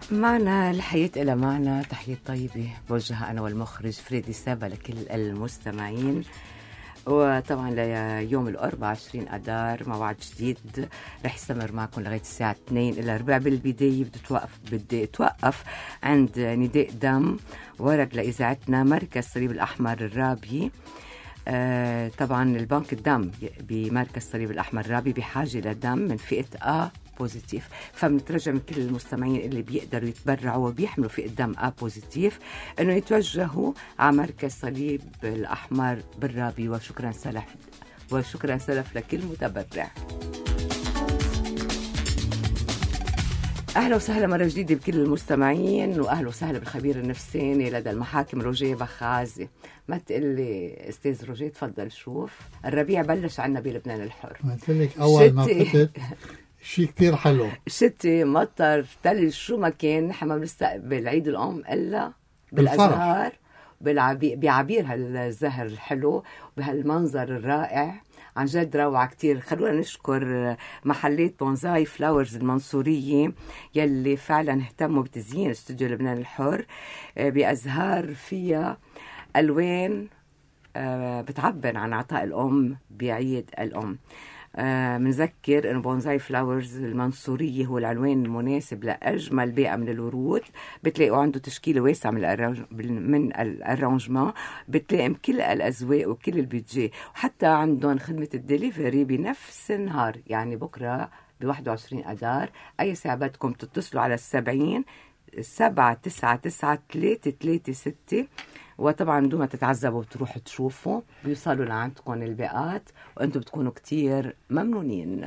معنا الحياة إلى معنا تحية طيبة بوجهها أنا والمخرج فريدي سابا لكل المستمعين. وطبعا ليوم الأربعاء 20 أدار موعد جديد رح يستمر معكم لغاية الساعة 2 إلى 4. بالبداية بدي أتوقف عند نداء دم ورد لإذاعتنا مركز الصليب الأحمر الرابي. طبعا البنك الدم بمركز الصليب الأحمر الرابي بحاجة لدم من فئة A بوزيتيف، فبنترجى من كل المستمعين اللي بيقدروا يتبرعوا وبيحملوا فئة دم A بوزيتيف انه يتوجهوا على مركز الصليب الأحمر بالرابي. وشكرا سلف لكل متبرع. أهلا وسهلا مرة جديدة بكل المستمعين، وأهلا وسهلا بالخبير النفساني لدى المحاكم روجيه بخازي. ما تقلي أستاذ روجيه، تفضل. شوف الربيع بلش عنا بلبنان الحر. قلت لك أول ما فتت شيء كتير حلو، شتي مطر ثلج شو ما كان. نحن ما بنستقبل عيد الأم إلا بالأزهار بعبير هالزهر الحلو وبهالمنظر الرائع. عن جد روعة كتير. خلونا نشكر محلات بونزاي فلاورز المنصورية يلي فعلا اهتموا بتزيين استوديو لبنان الحر بأزهار فيها ألوان بتعبر عن عطاء الأم بعيد الأم. منذكر انه بونزاي فلاورز المنصورية هو العنوان المناسب لأجمل بيئة من الورود. بتلاقوا عنده تشكيلة واسعة من الارانجمان، بتلاقي كل الأذواق وكل البيدجي، وحتى عندهم خدمة الدليفري بنفس النهار. يعني بكرة ب21 أدار أي ساعة بدكم تتصلوا على 70 799 336، وطبعا بدون ما تتعذبوا بتروحوا تشوفوا بيوصلوا لعندكم الباقات وانتم بتكونوا كتير ممنونين.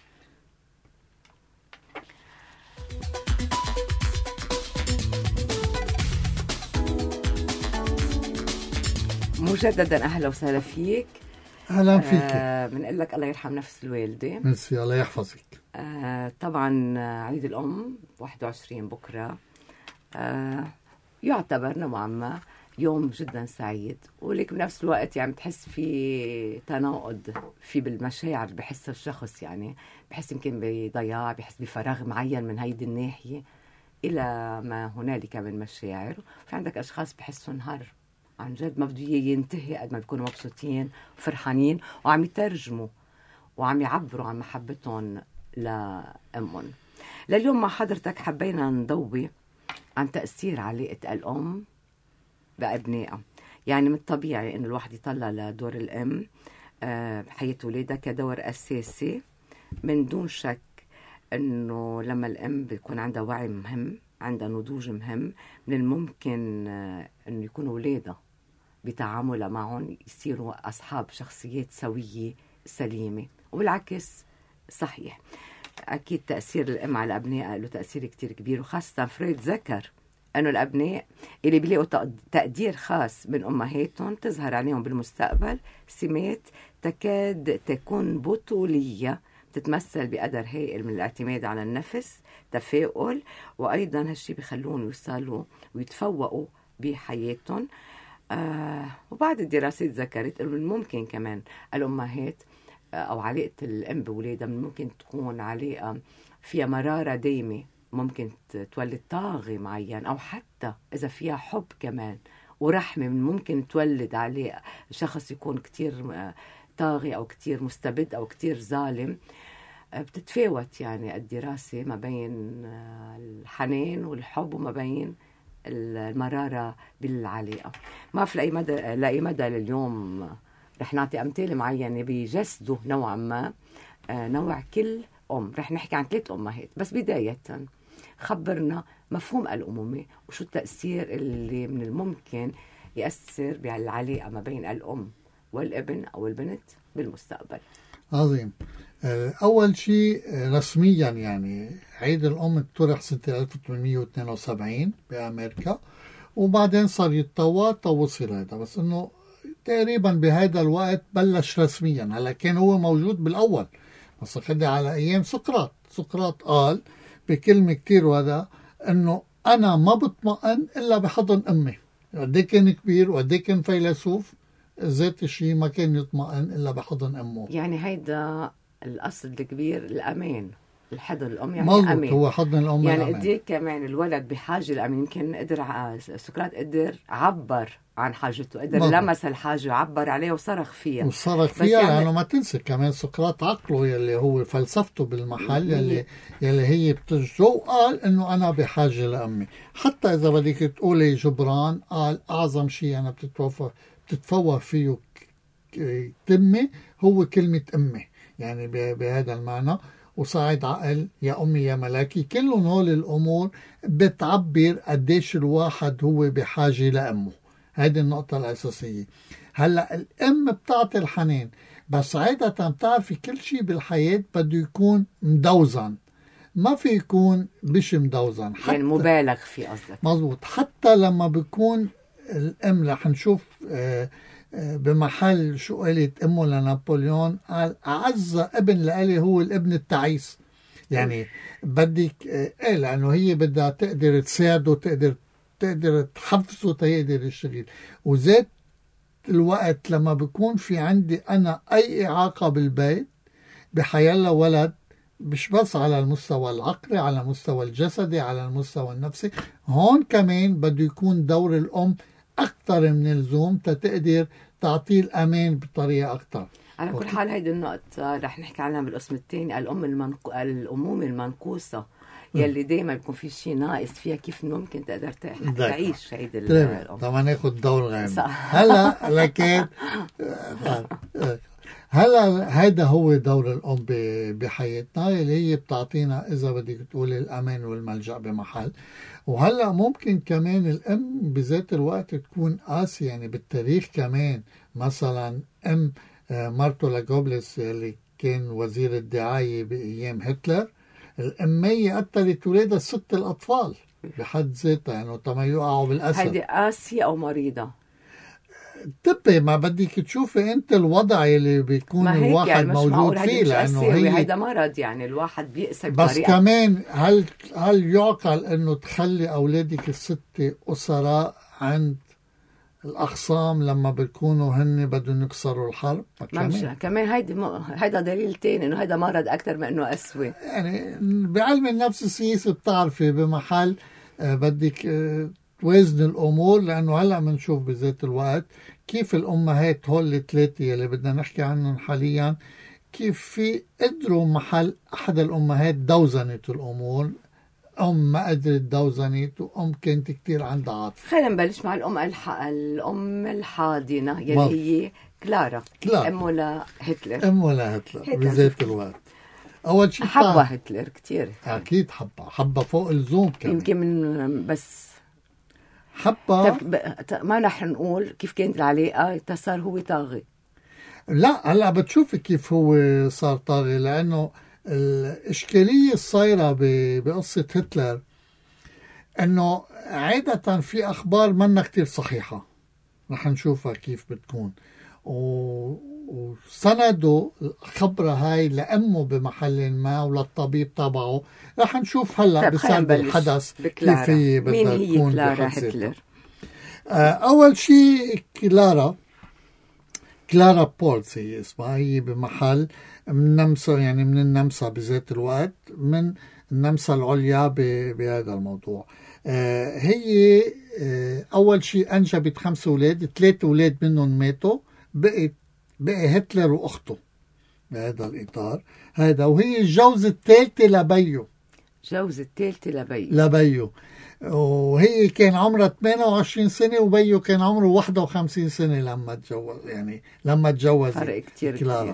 مجددا اهلا وسهلا فيك. اهلا فيك. بنقول لك الله يرحم نفس الوالده. ميرسي، الله يحفظك. طبعا عيد الام 21 بكره يعتبر نوعا ما يوم جدا سعيد، ولك بنفس الوقت يعني بتحس في تناقض في بالمشاعر بحس الشخص. يعني بحس يمكن بضياع، بحس بفراغ معين من هيدي الناحية إلى ما هنالك من مشاعر. في عندك أشخاص بحسوا نهار عن جد ما بده ينتهي قد ما بيكونوا مبسوطين وفرحانين وعم يترجموا وعم يعبروا عن محبتهم لأمهم. لليوم مع حضرتك حبينا نضوي عن تأثير علاقة الأم بأبنائها. يعني من الطبيعي إنه الواحد يطلع لدور الأم بحياة ولادها كدور أساسي. من دون شك إنه لما الأم بيكون عندها وعي مهم، عندها نضوج مهم، من الممكن إنه يكونوا ولادها بتعاملها معهم يصيروا أصحاب شخصيات سوية سليمة، والعكس صحيح. أكيد تأثير الأم على أبنائها له تأثير كتير كبير، وخاصة فرويد ذكر أنه الأبناء اللي بيلاقوا تقدير خاص من أمهاتهم تظهر عليهم بالمستقبل سمات تكاد تكون بطولية تتمثل بقدر هائل من الاعتماد على النفس، تفاؤل، وأيضا هالشي بيخلون يوصلوا ويتفوقوا بحياتهم. وبعد الدراسات ذكرت أنه ممكن كمان الأمهات أو علاقة الأم بولادها ممكن تكون علاقة فيها مرارة دايمة، ممكن تولد طاغي معين، أو حتى إذا فيها حب كمان ورحمة ممكن تولد عليه شخص يكون كتير طاغي أو كتير مستبد أو كتير ظالم. بتتفاوت يعني الدراسة ما بين الحنان والحب وما بين المرارة بالعلاقة. ما في لأي مدى لليوم رح نعطي أمثال معينة بيجسدوا نوعا ما نوع كل أم. رح نحكي عن 3 أمهات بس. بداية خبرنا مفهوم الأمومة وشو التأثير اللي من الممكن يأثر بالعلاقة ما بين الأم والابن أو البنت بالمستقبل. عظيم. أول شيء رسميا يعني عيد الأم اقترح سنة 1872 بأمريكا، وبعدين صار يتطور توصل هذا، بس إنه تقريبا بهذا الوقت بلش رسميا. هلا كان هو موجود بالأول بس خدي على أيام سقراط قال بكلمة كتير وهذا إنه أنا ما بطمئن إلا بحضن أمي. قديه كان كبير وقديه كان فيلسوف، ذات الشيء ما كان يطمئن إلا بحضن أمه. يعني هيدا الأصل الكبير الأمان الحضن الأم يعني مظبوط، أمان. هو حضن الأم يعني الأمان. قديك كمان الولد بحاجة لأمان. يمكن قدر سقراط قدر عبر عن حاجته، قدر مظبوط. لمس الحاجة وعبر عليها وصرخ فيها. وصرخ بس فيها، يعني لأنه ما تنسى كمان سقراط عقله يلي هو فلسفته بالمحل يلي هي بتجو، قال إنه أنا بحاجة لأمي. حتى إذا بدك تقولي جبران قال أعظم شيء أنا بتتفوه فيه تمي هو كلمة أمي، يعني بهذا المعنى. وصاعد عقل يا أمي يا ملاكي، كلهم هول الأمور بتعبر قديش الواحد هو بحاجة لأمه. هذه النقطة الأساسية. هلأ الأم بتعطي الحنان، بس عادة بتعرفي كل شيء بالحياة بده يكون مدوزن، ما في يكون بش مدوزن، حتى يعني مبالغ فيه قصدك. مظبوط. حتى لما بيكون الأم، رح نشوف بمحل شو قالت أمه لنابليون، قال أعز ابن لإلي هو الابن التعيس. يعني بدك لأنه هي بدها تقدر تساعده، تقدر تحفزه تقدر يشتغل. وذات الوقت لما بكون في عندي أنا أي إعاقة بالبيت بحيالله ولد، مش بس على المستوى العقلي، على المستوى الجسدي، على المستوى النفسي، هون كمان بده يكون دور الأم أكثر من اللزوم تقدر تعطيه الأمان بطريقة أكثر. على كل حال هيدي النقطة رح نحكي عنها بالقسم الثاني، الأمومة المنقوصة يلي دايما بيكون في شيء ناقص فيها، كيف ممكن تقدر تعيش هيدي الأم. طبعا ناخد دور غير هلا. لكن هلا هذا هو دور الأم بحياتنا، اللي هي بتعطينا إذا بدك تقولي الأمان والملجأ بمحل. وهلا ممكن كمان الأم بذات الوقت تكون قاسية. يعني بالتاريخ كمان مثلا أم مارتو لاجوبلس اللي كان وزير الدعاية بأيام هتلر، الأمية قتلت ولادها 6 الأطفال بحد ذاتها، يعني طبعا يقعوا بالأسد. هيدي قاسية أو مريضة؟ تبقى ما بدك تشوفي انت الوضع اللي بيكون الواحد يعني موجود فيه، لانه هيدا مرض، يعني الواحد بيقسى بس بطريقة. كمان هل يعقل انه تخلي اولادك الستة اسراء عند الاخصام لما بيكونوا هن بدهم يكسروا الحرب؟ كمان هيدا دليل تاني انه هيدا مرض اكثر من انه قسوة. يعني بعلم النفس السياسي بتعرفي بمحل بدك توازن الامور، لانه هلا بنشوف بذات الوقت كيف الامهات هول الثلاثه اللي بدنا نحكي عنهم حاليا، كيف في قدروا محل احد الامهات دوزنت الامور، ام ما قدرت دوزنت، وام كانت كتير عندها عاطفه. خلينا نبلش مع الام الحاضنه يلي هي كلارا. امه لهتلر بذات الوقت. اول شيء حبها هتلر كتير، اكيد حبها فوق اللزوم كمان. يمكن من بس حبها. ما رح نقول كيف كانت العلاقة صار هو طاغي. لا هلا بتشوفي كيف هو صار طاغي، لأنه الإشكالية الصايرة بقصة هتلر أنه عادة في أخبار منا كتير صحيحة، رح نشوفها كيف بتكون، وسندوا الخبرة هاي لأمه بمحل ما وللطبيب تبعه. رح نشوف هلا بسرد الحدث كيف هي بدها تكون. مين هي كلارا هتلر؟ أول شيء كلارا بولتس هي اسمها، هي بمحل من النمسا، يعني من النمسا بذات الوقت، من النمسا العليا بهذا الموضوع. هي أول شيء أنجبت 5 أولاد، 3 أولاد منهم ماتوا، بقي هتلر وأخته بهذا الإطار هذا. وهي الجوزة الثالثة لبيو. وهي كان عمرها 28 سنة وبيو كان عمره 51 سنة لما تجوز فرق كتير كلارا.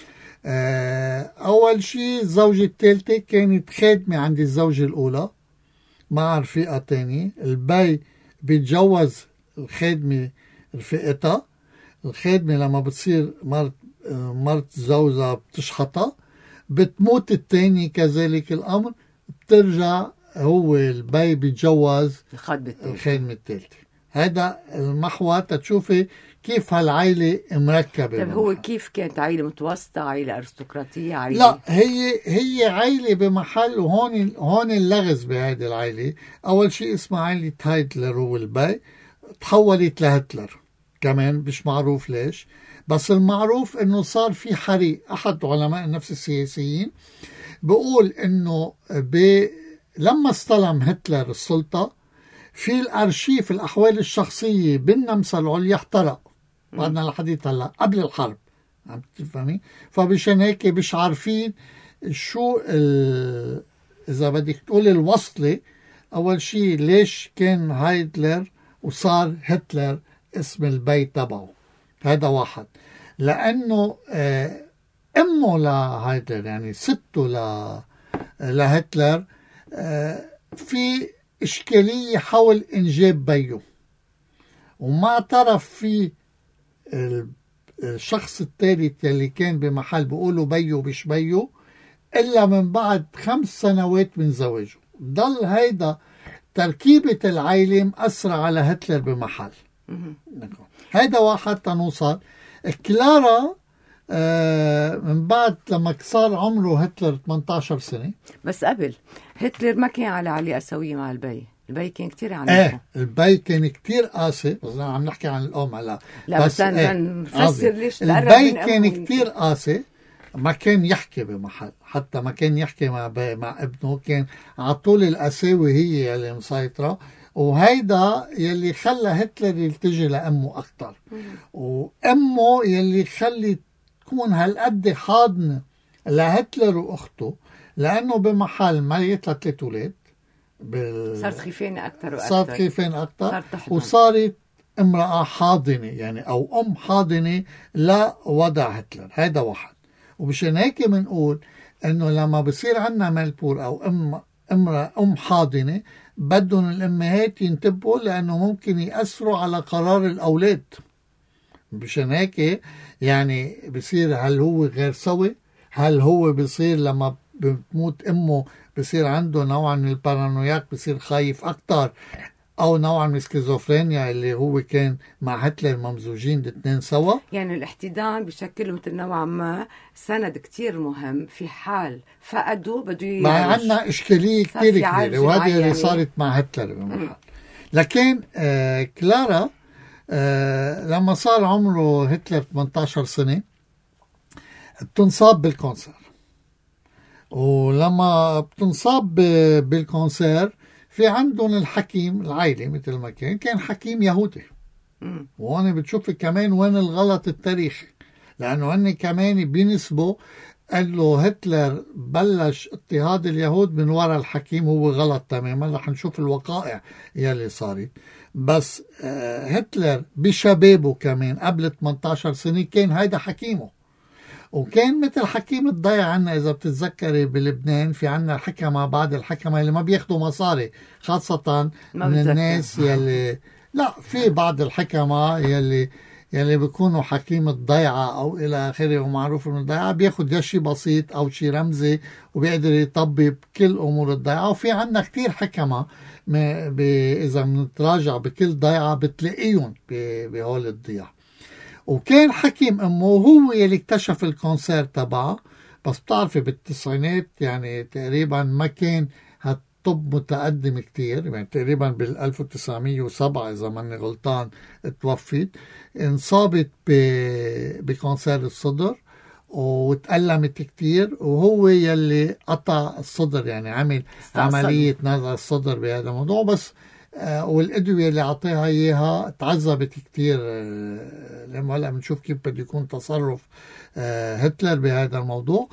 أول شيء الزوجة الثالثة كانت خادمة عند الزوجة الأولى مع رفيقة تاني. البي بيتجوز الخادمة رفيقتها. الخادمة لما بتصير مرت زوجها بتشحطها، بتموت التاني كذلك الأمر، بترجع هو البي بيتجوز الخادمة الثالثة. هذا المحور تشوفي كيف هالعائلة مركبة. طيب هو كيف كانت عائلة متوسطة، عائلة أرستقراطية، عائلة؟ لا هي عائلة بمحل، وهون اللغز بهذه العائلة. أول شيء اسمها عائلة هايتلر، هو البي تحولت لهتلر كمان، مش معروف ليش، بس المعروف انه صار في حريق. احد علماء النفس السياسيين بقول انه لما استلم هتلر السلطة في الارشيف الاحوال الشخصية بالنمسا العليا احترق بعدنا الحديث هلا قبل الحرب، عم تفهمي؟ فبشان هيك مش عارفين شو اذا بدك تقول الوصلة. اول شيء ليش كان هايدلر وصار هتلر اسم البيت تبعه؟ هذا واحد. لانه امه لهايدلر يعني سته لهتلر في اشكالية حول انجاب بيه، وما اعترف فيه الشخص الثالث اللي كان بمحل بيقولوا بيو مش بيو إلا من بعد 5 سنوات من زواجه. ضل هيدا تركيبة العائلة مأثرة على هتلر بمحل. هيدا واحد تنوصل. كلارا من بعد لما صار عمره هتلر 18 سنة. بس قبل هتلر ما كان على علاقة سوية مع البي كان كتير عنيف. البي كان كتير قاسي، بس عم نحكي عن الأم هلا. لا بس نفسر ليش البي كان كتير قاسي، ما كان يحكي بمحل، حتى ما كان يحكي مع ابنه، كان على طول القساوة هي اللي مسيطرة، وهيدا يلي خلى هتلر يلتجي لأمه أكتر. وأمه يلي خلي تكون هالقد حاضنة لهتلر وأخته، لأنه بمحل ما يطلع 3 أولاد صارت خيفين أكتر صارت خيفين أكتر، وصارت امرأة حاضنة يعني أو أم حاضنة لوضع هتلر. هذا واحد. ومشان هيك بنقول انه لما بصير عنا ملبور او امرأة ام حاضنة بدهم الامهات ينتبهوا، لانه ممكن يأثروا على قرار الاولاد. مشان هيك يعني بصير هل هو غير سوي، هل هو بصير لما بتموت امه بصير عنده نوع من البارانوياك، بصير خايف اكتر، او نوع من السكيزوفرينيا اللي هو كان مع هتلر ممزوجين الاثنين سوا. يعني الاحتضان بشكل مثل نوعا ما سند كتير مهم في حال فقدوا بده ما عندنا اشكاليه كتير كبيره، وهذه اللي صارت مع هتلر بمحل. لكن كلارا لما صار عمره هتلر 18 سنه بتنصاب بالكونسر، ولما بتنصاب بالكونسر في عندهم الحكيم العائلي مثل ما كان حكيم يهودي. وهون بتشوف كمان وين الغلط التاريخي، لأنه هن كمان بينسبوا قال له هتلر بلش اضطهاد اليهود من وراء الحكيم. هو غلط تماما، رح نشوف الوقائع يلي صارت. بس هتلر بشبابه كمان قبل 18 سنة كان هيدا حكيمه، وكان مثل حكيم الضيع. عنا إذا بتتذكري بلبنان في عنا حكمة، بعض الحكمة اللي ما بياخدوا مصاري، خاصة من الناس يلي لا، في بعض الحكمة يلي بيكونوا حكيم الضيعة أو إلى آخره، ومعروف إنه الضيعة بياخد يا شيء بسيط أو شيء رمزي وبيقدر يطبب كل أمور الضيعة. وفي عنا كتير حكمة إذا بنتراجع بكل ضيعة بتلاقيهم بهول الضياع. وكان حكيم أمه هو يلي اكتشف الكونسير تبعه. بس بتعرفي بالتسعينات يعني تقريبا ما كان هالطب متقدم كتير، يعني تقريبا بال1907 إذا ماني غلطان توفت، انصابت بكونسير الصدر وتألمت كتير، وهو يلي قطع الصدر، يعني عمل عملية نزع الصدر بهذا الموضوع. بس والأدوية اللي عطيها إياها تعذبت كتير. لما هلأ بنشوف كيف بده يكون تصرف هتلر بهذا الموضوع.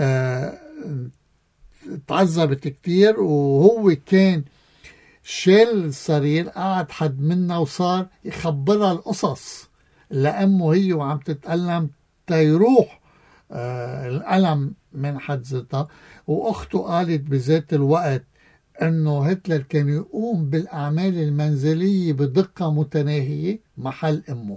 تعذبت كتير، وهو كان شال السرير قاعد حد منا وصار يخبرها القصص لأمه هي وعم تتألم تيروح الألم من حد ذاتها. وأخته قالت بذات الوقت أنه هتلر كان يقوم بالأعمال المنزلية بدقة متناهية محل أمه.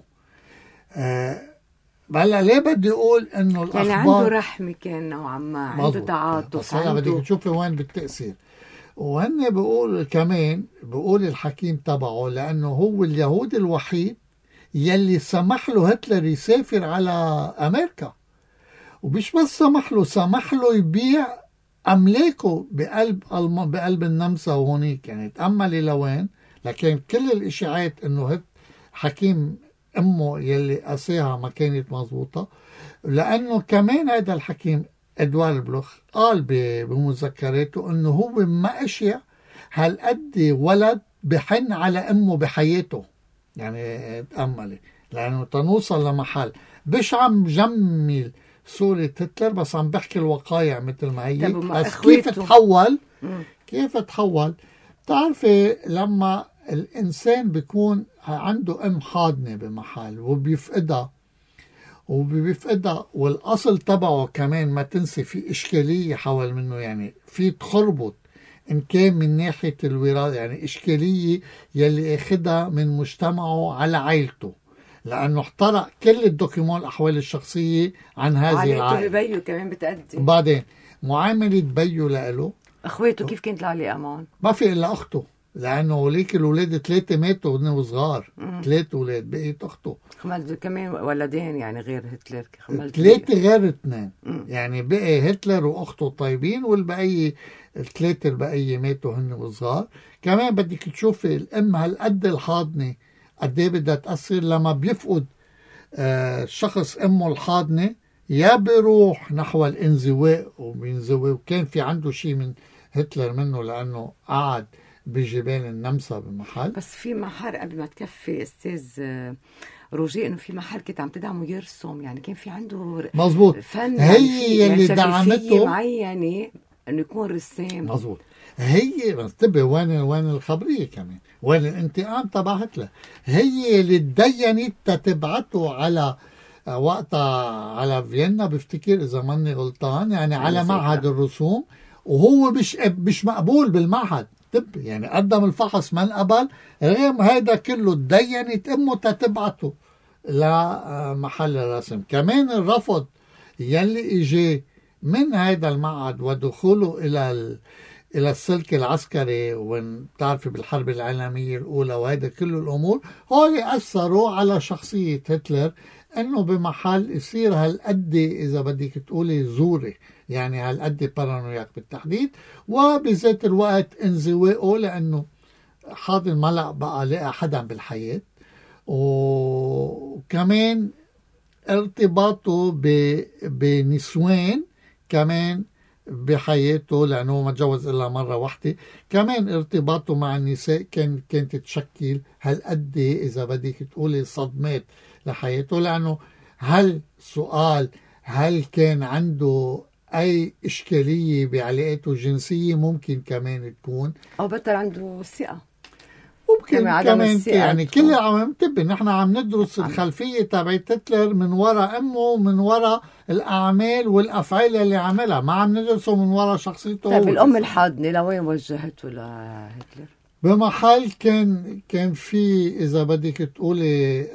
هلا ليه بدي أقول أنه الأخبار يعني عنده رحمة، كان نوعا ما عنده تعاطف. بس هلا بدك تشوفي وين بالتأثير. وهن بقول كمان بقول الحكيم تبعه لأنه هو اليهود الوحيد يلي سمح له هتلر يسافر على أمريكا. ومش بس سمح له يبيع أملاكه بقلب النمسا وهونيك، يعني تأملي لوين. لكن كل الإشاعات إنه حكيم أمه يلي قاسيها ما كانت مضبوطة، لأنه كمان هذا الحكيم ادوار بلوخ قال بمذكراته انه هو ما اشيع هالقد ولد بحن على امه بحياته. يعني تأملي، لانه تنوصل لمحل مش عم جمل صورة هتلر، بس عم بحكي الوقايع مثل ما هي. بس كيف تحول بتعرفي لما الانسان بيكون عنده ام حاضنة بمحل وبيفقدها والاصل تبعه كمان ما تنسي في اشكالية حول منه، يعني في تخربط إن كان من ناحية الوراثة، يعني إشكالية يلي أخدها من مجتمعه على عائلته، لأنه احترق كل الدوكيمون الأحوال الشخصية عن هذه العائلة. عائلته ببيو كمان بتأدي. وبعدين معاملة بيو لإله، أخواته كيف كانت العلاقة معهم؟ ما في إلا أخته، لأنه هوليك الأولاد 3 ماتوا وهن صغار. 3 أولاد، بقيت أخته. خملت كمان ولدين يعني غير هتلر. 3 غير 2. يعني بقي هتلر وأخته طيبين، والبقية 3 البقية ماتوا هن صغار. كمان بدك تشوفي الأم هالقد الحاضنة قد ايه بدها تأثر لما بيفقد شخص أمه الحاضنة، يا بيروح نحو الانزواء وبينزوي. وكان في عنده شيء من هتلر منه، لأنه قعد بجبال النمسا بمحل. بس في محل قبل ما تكفي استاذ روجي، انه في محل كنت عم تدعمه يرسم، يعني كان في عنده مزبوط فن، هي اللي يعني دعمته معينه انه يكون رسام. مزبوط. هي بس تبي وين الخبريه كمان، وين الانتقام تبع هتلر. هي اللي تدينت تتبعته على وقتها على فيينا، بفتكر اذا ماني غلطان، يعني على معهد الرسوم، وهو مش مقبول بالمعهد. يعني قدم الفحص ما انقبل، رغم هذا كله تدينت امه تتبعته لمحل الرسم. كمان الرفض يلي اجى من هذا المعهد ودخوله الى السلك العسكري، وبتعرفي بالحرب العالميه الاولى، وهذا كل الامور هول اثروا على شخصيه هتلر، انه بمحل يصير هالقد اذا بدك تقولي زوري، يعني هالقد بارانوياك بالتحديد، وبذات الوقت انزوائه لانه حاضن ما بقى لقى حدا بالحياه. وكمان ارتباطه بنسوان كمان بحياته، لأنه ما تجوز إلا مرة واحدة. كمان ارتباطه مع النساء كانت تشكل هالقد إذا بدك تقولي صدمات لحياته، لأنه هل كان عنده أي إشكالية بعلاقاته الجنسية؟ ممكن كمان تكون، أو بطل عنده ثقة، ممكن كمان يعني كل عم تبي نحن عم ندرس الخلفية تبعت هتلر من وراء أمه ومن وراء الأعمال والأفعال اللي عملها، ما عم ندرسه من وراء شخصيته. طيب الأم الحاضنة لوين وجهته لهتلر؟ بمحل كان في إذا بدك تقولي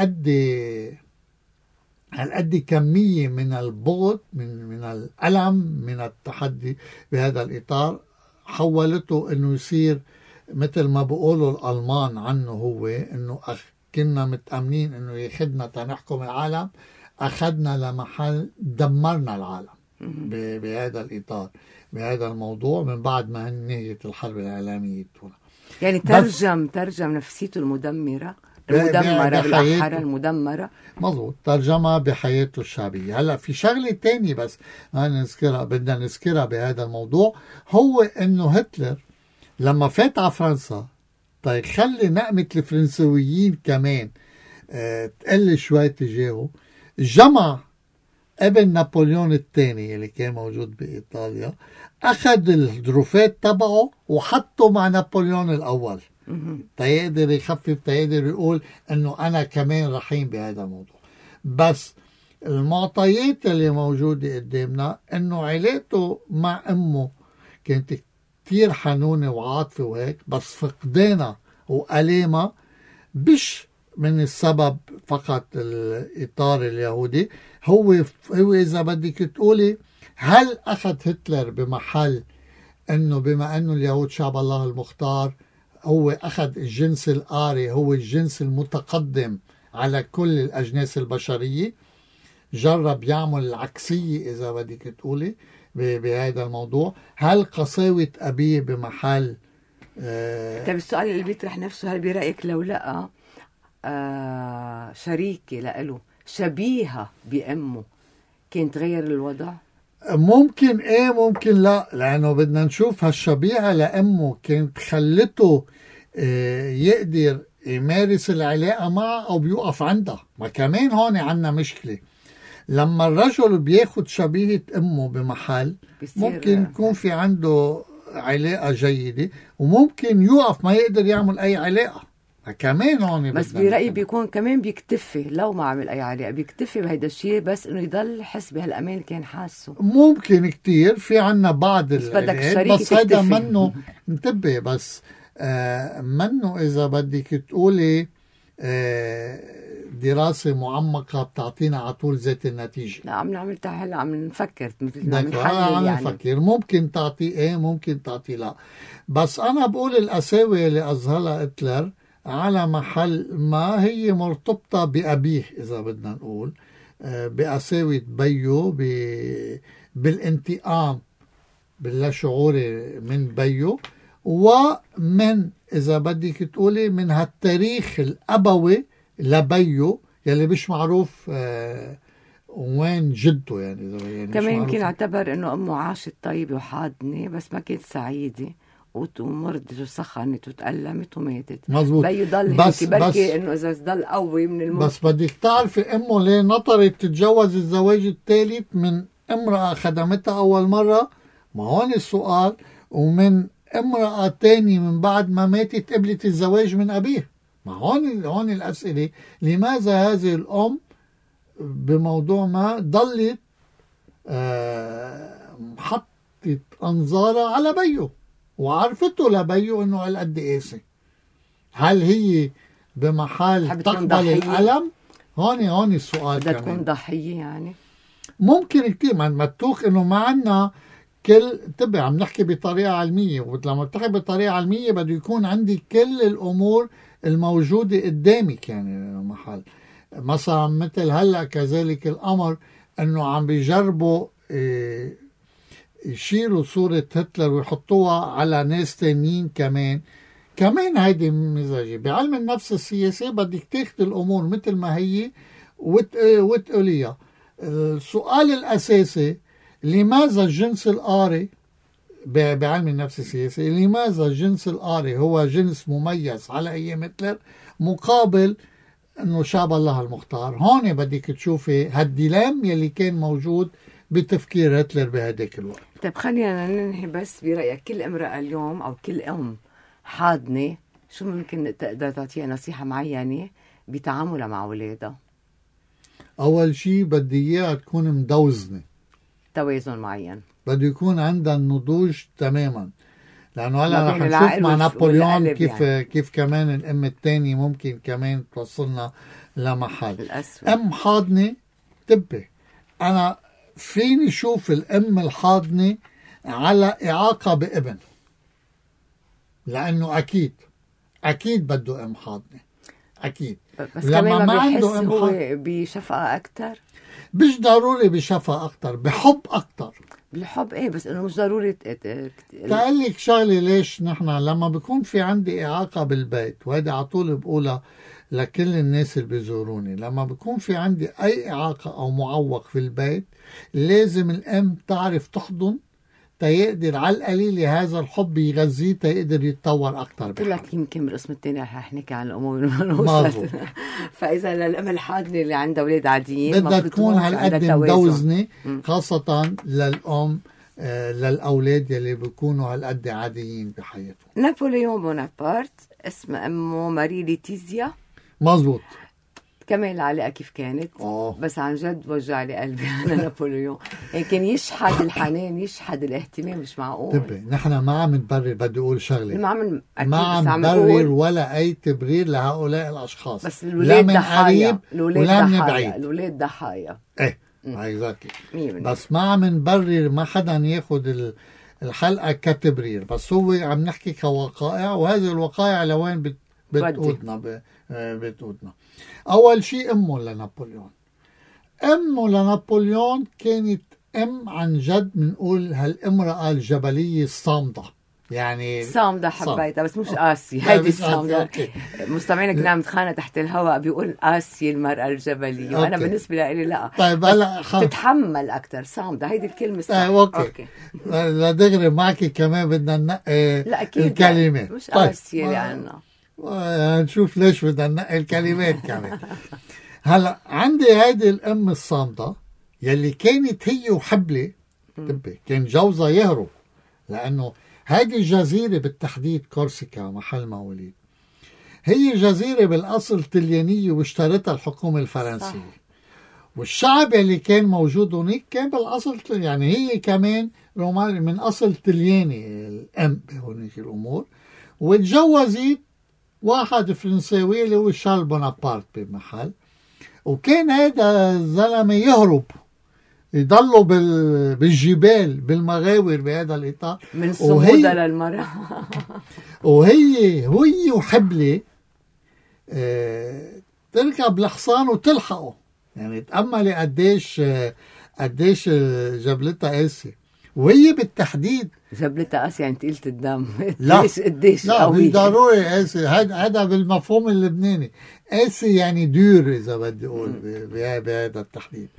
هالقد كمية من البغض، من الألم، من التحدي بهذا الإطار، حولته إنه يصير مثل ما بقولوا الألمان عنه هو، إنه كنا متأمنين إنه ياخدنا تنحكم العالم، أخذنا لمحل دمرنا العالم بهذا الإطار، بهذا الموضوع، من بعد ما نهيت الحرب العالمية الأولى. يعني ترجم نفسيته المدمرة بالأحرى المدمرة. مظبوط، ترجمها بحياته الشعبية. هلا في شغلة تانية بس بدنا نذكرها بهذا الموضوع، هو إنه هتلر لما فات على فرنسا، طيب خلي نقمة الفرنسويين كمان تقل شوي تجاهه، جمع ابن نابليون الثاني اللي كان موجود بإيطاليا، أخذ الظروفات تبعه وحطه مع نابليون الأول، تيقدر يخفف، تيقدر يقول أنه أنا كمان رحيم بهذا الموضوع. بس المعطيات اللي موجودة قدامنا أنه علاقته مع أمه كانت كتير حنونة وعاطفة وهيك، بس فقدانها وألامها مش من السبب فقط الإطار اليهودي. هو إذا بدك تقولي، هل أخذ هتلر بمحل أنه بما أنه اليهود شعب الله المختار، هو أخذ الجنس الآري، هو الجنس المتقدم على كل الأجناس البشرية، جرب يعمل العكسية إذا بدك تقولي بهذا الموضوع. هل قساوة أبيه بمحل طيب السؤال اللي بيطرح نفسه، هل برأيك لو لقى شريكة لإله شبيهة بأمه كان تغير الوضع؟ ممكن ايه ممكن لا، لانه بدنا نشوف هالشبيهة لامه كانت خلته يقدر يمارس العلاقة معها او بيوقف عندها. ما كمان هون عنا مشكلة، لما الرجل بياخد شبيهة امه بمحل ممكن يكون في عنده علاقة جيدة وممكن يوقف ما يقدر يعمل اي علاقة كمان هون. بس برأيي بيكون كمان بيكتفي لو ما عمل اي علاقة، بيكتفي بهيدا الشيء بس انه يضل يحس بهالامان اللي كان حاسه. ممكن كتير في عنا بعض بس هذا منه انتبه بس منه اذا بدك تقولي دراسة معمقة بتعطينا على طول ذات النتيجة. لا عم نعمل هلا عم نفكر مثل عم نفكر ممكن تعطي ايه ممكن تعطي لا. بس انا بقول القساوة اللي اظهرها هتلر على محل ما هي مرتبطة بأبيه إذا بدنا نقول بقساوة بيو بالانتقام باللاشعوري من بيو، ومن إذا بدك تقولي من هالتاريخ الأبوي لبيو يلي مش معروف وين جده يعني كمان يمكن اعتبر إنه أمه عاشت طيبة وحاضنة بس ما كانت سعيدة ومرضت وسخنت وتألمت وماتت. مظبوط. بيضل هيك بركي انه اذا ضل قوي من الموت. بس بدك تعرفي امه ليه نطرت تتجوز الزواج الثالث من امرأة خدمتها اول مرة؟ ما هون السؤال. ومن امرأة تاني من بعد ما ماتت قبلت الزواج من ابيه. ما هون الاسئلة. لماذا هذه الام بموضوع ما ضلت حطت انظارها على بيه وعرفته لبيه انه هالقد قاسي؟ هل هي بمحل تقبل الألم؟ هون السؤال. بدها تكون ضحية يعني؟ ممكن كتير. ما تتوخ انه ما عنا كل تبع عم نحكي بطريقة علمية، ولما بتحكي بطريقة علمية بده يكون عندي كل الأمور الموجودة قدامك يعني محل. مثلا مثل هلأ كذلك الأمر انه عم بيجربوا يشيلوا صورة هتلر ويحطوها على ناس تانيين كمان هيدي مزاجي. بعلم النفس السياسي بدك تاخد الأمور مثل ما هي وتقوليها. السؤال الأساسي لماذا الجنس الآري بعلم النفس السياسي، لماذا الجنس الآري هو جنس مميز على أيام هتلر مقابل أنه شعب الله المختار؟ هون بدك تشوفي هالديلام يلي كان موجود بتفكير هتلر بهداك الوقت. طيب خلينا ننهي بس برأيك كل امرأة اليوم أو كل أم حاضنة شو ممكن تقدر تعطيها نصيحة معينة بتعاملها مع أولادها؟ أول شيء بدي إياها تكون مدوزنة، توازن معين، بده يكون عندها النضوج تماما. لأنه هلا رح نشوف مع نابليون كيف كمان الأم الثانية ممكن كمان توصلنا لمحل. أم حاضنة تبه. أنا فيني شوف الأم الحاضنة على إعاقة بابن، لأنه أكيد بده أم حاضنة أكيد. بس لما ما عنده أم حاضنة بشفقة أكتر، مش ضروري بشفقة أكتر، بحب أكتر. بالحب إيه بس إنه مش ضروري تقلك شغلة. ليش نحن لما بيكون في عندي إعاقة بالبيت، وهذا على طول بقولها لكل الناس اللي بيزوروني، لما بيكون في عندي أي إعاقة أو معوق في البيت لازم الأم تعرف تحضن تيقدر على القليل هذا الحب يغذيه تيقدر يتطور أكتر. قلت لك يمكن بالقسم الثاني رح نحكي عن الأمور الموصلة. فإذا للأم الحاضنة اللي عندها أولاد عاديين بدها تكون هالقد مدوزنة، خاصة للأم للأولاد يلي بيكونوا هالقد عاديين بحياتهم. نابليون بونابرت اسم أمه ماري ليتيزيا. مزبوط. كمان العلاقة كيف كانت؟ بس عن جد وجع لي قلبي أنا نابليون. يعني كان يشحد الحنان يشحد الاهتمام مش معقول. تبقى نحن ما عم نبرر. بدي أقول شغلة ما عم نبرر ولا أي تبرير لهؤلاء الأشخاص، بس لا من قريب ولا من بعيد. الأولاد ضحايا. إيه بس ما عم نبرر. ما حدا ياخد الحلقة كتبرير، بس هو عم نحكي كوقائع، وهذه الوقائع لوين بتقودنا. أول شيء أمه لنابليون كانت أم عن جد. بنقول هالامرأة الجبلية الصامدة يعني صامدة حبيتها بس مش قاسي. لا، هيدي مش قاسي. الصامدة. أوكي. مستمعينا كنا عم نتخانق تحت الهواء بيقول قاسي المرأة الجبلية، وأنا أوكي. بالنسبة لي لا. طيب هلا تتحمل أكتر. صامدة هيدي الكلمة صح. أوكي. لا دغري معك كمان بدنا ننقي لا أكيد الكلمات. مش قاسية لأنه نشوف ليش بدنا ننقي الكلمات كمان. هلا عندي هيدي الأم الصامدة يلي كانت هي وحبلة كان جوزها يهرب، لأنه هذه الجزيرة بالتحديد كورسيكا محل مواليد هي جزيرة بالأصل طليانية واشترتها الحكومة الفرنسية. صح. والشعب اللي كان موجود هناك كان بالأصل يعني هي كمان روماني من أصل طلياني الأم بهونيك الأمور. وتجوزت واحد فرنساوي اللي هو شارل بونابرت بمحل، وكان هذا الزلمة يهرب يضلوا بالجبال بالمغاور بهذا الإطار من صمودة للمرأة. وهي وحبلة تركب الحصان وتلحقه. يعني تأملي قديش جبلتها قاسي، وهي بالتحديد جبلتها قاسي يعني تقيلة الدم. قديش لا مش ضروري قاسي، هذا بالمفهوم اللبناني قاسي يعني دور إذا بدي أقول بهذا التحديد.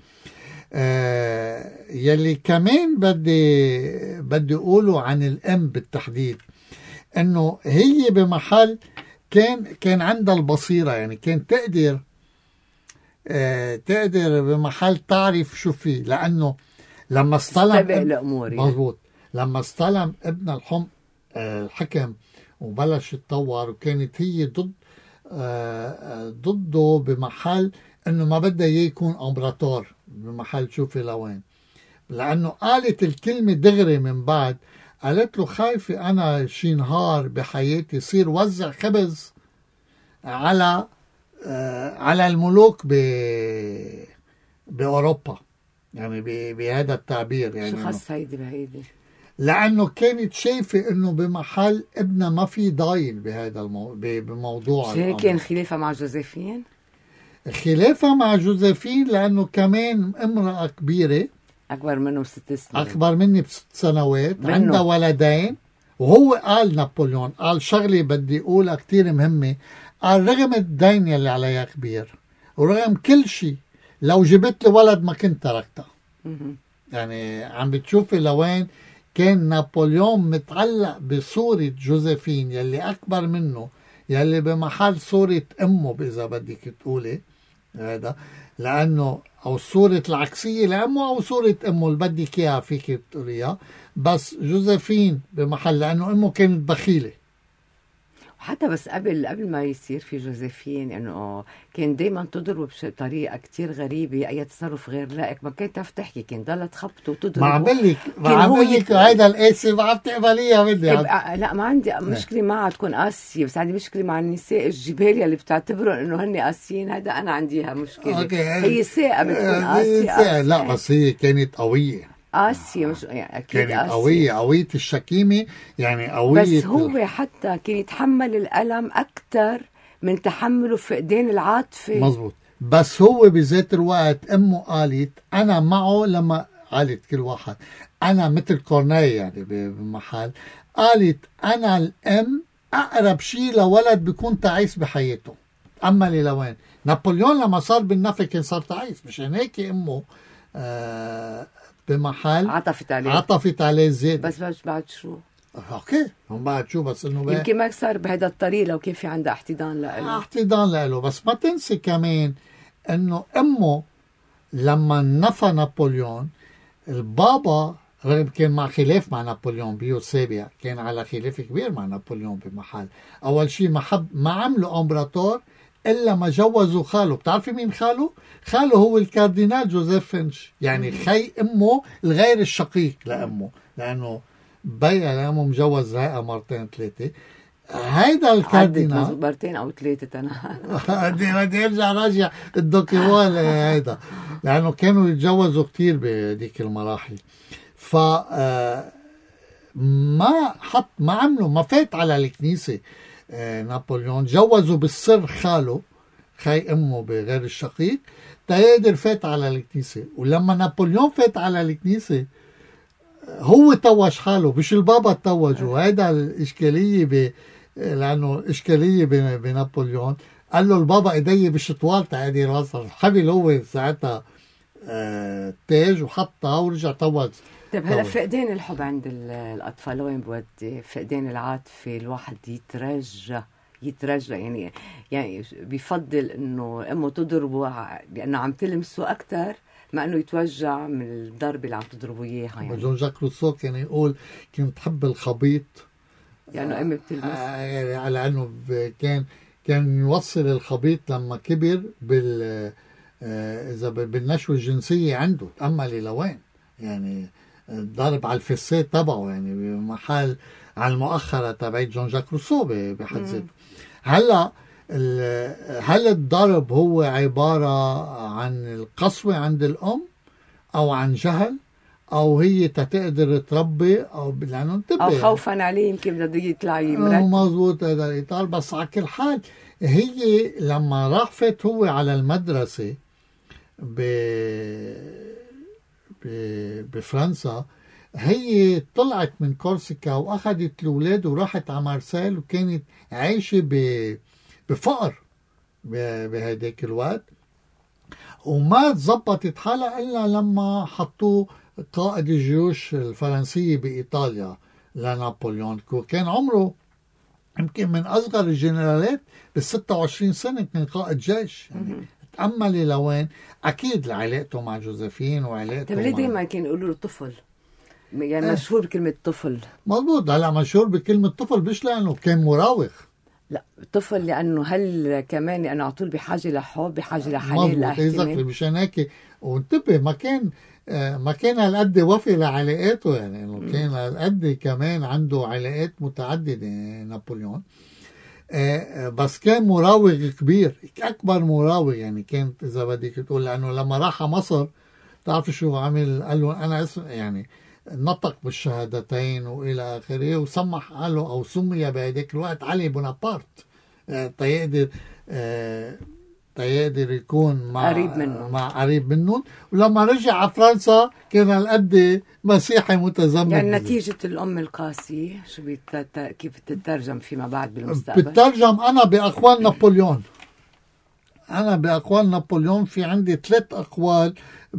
يلي كمان بدي أقوله عن الأم بالتحديد إنه هي بمحل كان عندها البصيرة، يعني كان تقدر بمحل تعرف شو فيه، لأنه لما استلم مظبوط لما استلم ابن الحكم وبلش يتطور، وكانت هي ضده بمحل انه ما بدها اياه يكون امبراطور بمحل شوفي لوين، لانه قالت الكلمه دغري من بعد، قالت له خايفه انا شي نهار بحياتي يصير وزع خبز على الملوك باوروبا، يعني بهذا التعبير. يعني شو خص هيدي بهيدي؟ لانه كانت شايفه انه بمحل ابنها ما في ضايل بهذا بموضوع. هيك كان خلافه مع جوزيفين؟ خلافة مع جوزيفين لأنه كمان امرأة كبيرة أكبر منه ب6 سنين، أكبر مني ب6 سنوات، عندها ولدين. وهو قال نابليون قال شغلة بدي أقولها كتير مهمة، قال رغم الدين يلي عليها كبير ورغم كل شيء لو جبت لي ولد ما كنت تركتها. يعني عم بتشوفي لوين كان نابليون متعلق بصورة جوزيفين يلي أكبر منه، يلي بمحل صورة أمه إذا بدك تقولي هذا، لأنه أو الصورة العكسية لأمه أو صورة أمه اللي بدك إياها فيك تقوليها، بس جوزيفين بمحل لأنه أمه كانت بخيلة. حتى بس قبل ما يصير في جوزيفين انه كان دايما تضرب بطريقه كتير غريبه، اي تصرف غير لائق ما كانت تعرف تحكي، كان ضلها تخبط وتضرب. ما عم بقلك هيدا القاسي ما عم تقبليها بدي لا ما عندي مشكله معها تكون قاسيه، بس عندي مشكله مع النساء الجبال اللي بتعتبروا انه هن قاسيين، هذا انا عنديها مشكله. هي ساقه بتكون قاسيه. لا بس هي كانت قويه قاسية، مش يعني أكيد كانت قوية الشكيمة، يعني قوية. بس هو حتى كان يتحمل الألم أكتر من تحمله فقدان العاطفة. مزبوط. بس هو بذات الوقت أمه قالت أنا معه، لما قالت كل واحد أنا مثل كورناي يعني بمحل، قالت أنا الأم أقرب شيء لولد بيكون تعيس بحياته. أما لوين نابليون لما صار بالنفي كان صار تعيس، مش هيك أمه بمحل عطفت عليه زيادة. بس بعد شو؟ اوكي هم بعد شو، بس انه يمكن ما صار بهذا الطريق لو كان في عندها احتضان له. بس ما تنسي كمان انه امه لما نفى نابليون، البابا رغم كان مع خلاف مع نابليون بيو السابع، كان على خلاف كبير مع نابليون بمحل. اول شيء ما عملوا امبراطور إلا ما جوزوا خاله. بتعرفي مين خاله؟ خاله هو الكاردينال جوزيف فينش، يعني خي أمه الغير الشقيق لأمه، لأنه بيا لأمه مجوز رائع مرتين 3. هيدا الكاردينال مرتين أو 3 أنا بدي أرجع الدوكيوال هيدا، لأنه كانوا يتجوزوا كتير بديك المراحل. ف ما عملوا، ما فات على الكنيسة. نابليون جوزوا بالسر خاله خي امه بغير الشقيق تقدر فات على الكنيسة. ولما نابليون فات على الكنيسة هو توج حاله مش البابا توج، وهذا الإشكالية لأنه إشكالية بنابليون. قال له البابا إيدي مش طوال تعالي راسه، حمل هو ساعتها تاج وحطها ورجع توج. طيب هلا فقدان الحب عند الأطفال وين بودي؟ فقدان العاطفة، الواحد يترجى يعني بيفضل انه امه تضربه لانه عم تلمسه اكثر ما انه يتوجع من الضربه اللي عم تضربه اياها. يعني جون جاك روسو كان يقول كنت تحب الخبيط يعني امي بتلمس، يعني على انه كان يوصل الخبيط لما كبر اذا بالنشوه الجنسيه عنده. تأملي لوين يعني ضرب على الفساد تبعه، يعني بمحل على المؤخرة تبعت جون جاك روسو بحد ذاته. هلا هل الضرب هو عبارة عن القسوة عند الأم أو عن جهل أو هي تقدر تربي أو لأنه انتبه أو خوفا عليه يمكن بده يطلع يمرت. مظبوط هذا الإطار. بس على كل حال هي لما راحت هو على المدرسة بفرنسا، هي طلعت من كورسيكا واخذت الاولاد وراحت على مارسيل، وكانت عايشه بفقر بهداك الوقت، وما تزبطت حالها الا لما حطوه قائد الجيوش الفرنسيه بايطاليا لنابليون. كان عمره يمكن من اصغر الجنرالات بال26 سنه كان قائد جيش. يعني تأملي لوين. أكيد علاقته مع جوزيفين وعلاقته. طيب ليه دايما كان يقولوا له طفل؟ يعني مشهور بكلمة طفل. مضبوط. هلا مشهور بكلمة طفل مش لأنه كان مراوغ، لا طفل لأنه هل كمان لأنه على طول بحاجة لحب، بحاجة لحنين، لاهتمام. مضبوط. مشان هيك وانتبه ما كان هالقد وفي لعلاقاته، يعني انه كان هالقد كمان عنده علاقات متعددة نابليون. بس كان مراوغ كبير، أكبر مراوغ. يعني كانت إذا بدك تقول لأنه لما راح مصر تعرف شو عمل؟ قال له أنا اسم يعني نطق بالشهادتين وإلى آخره، وسمح قال له أو سمي بهذاك الوقت علي بونابرت تيقدر يكون قريب منهم. ولما رجع على فرنسا كان هالقد مسيحي متزمت. يعني نتيجة الأم القاسية شو كيف تترجم فيما بعد بالمستقبل؟ بتترجم أنا بأقوال نابليون في عندي 3 أقوال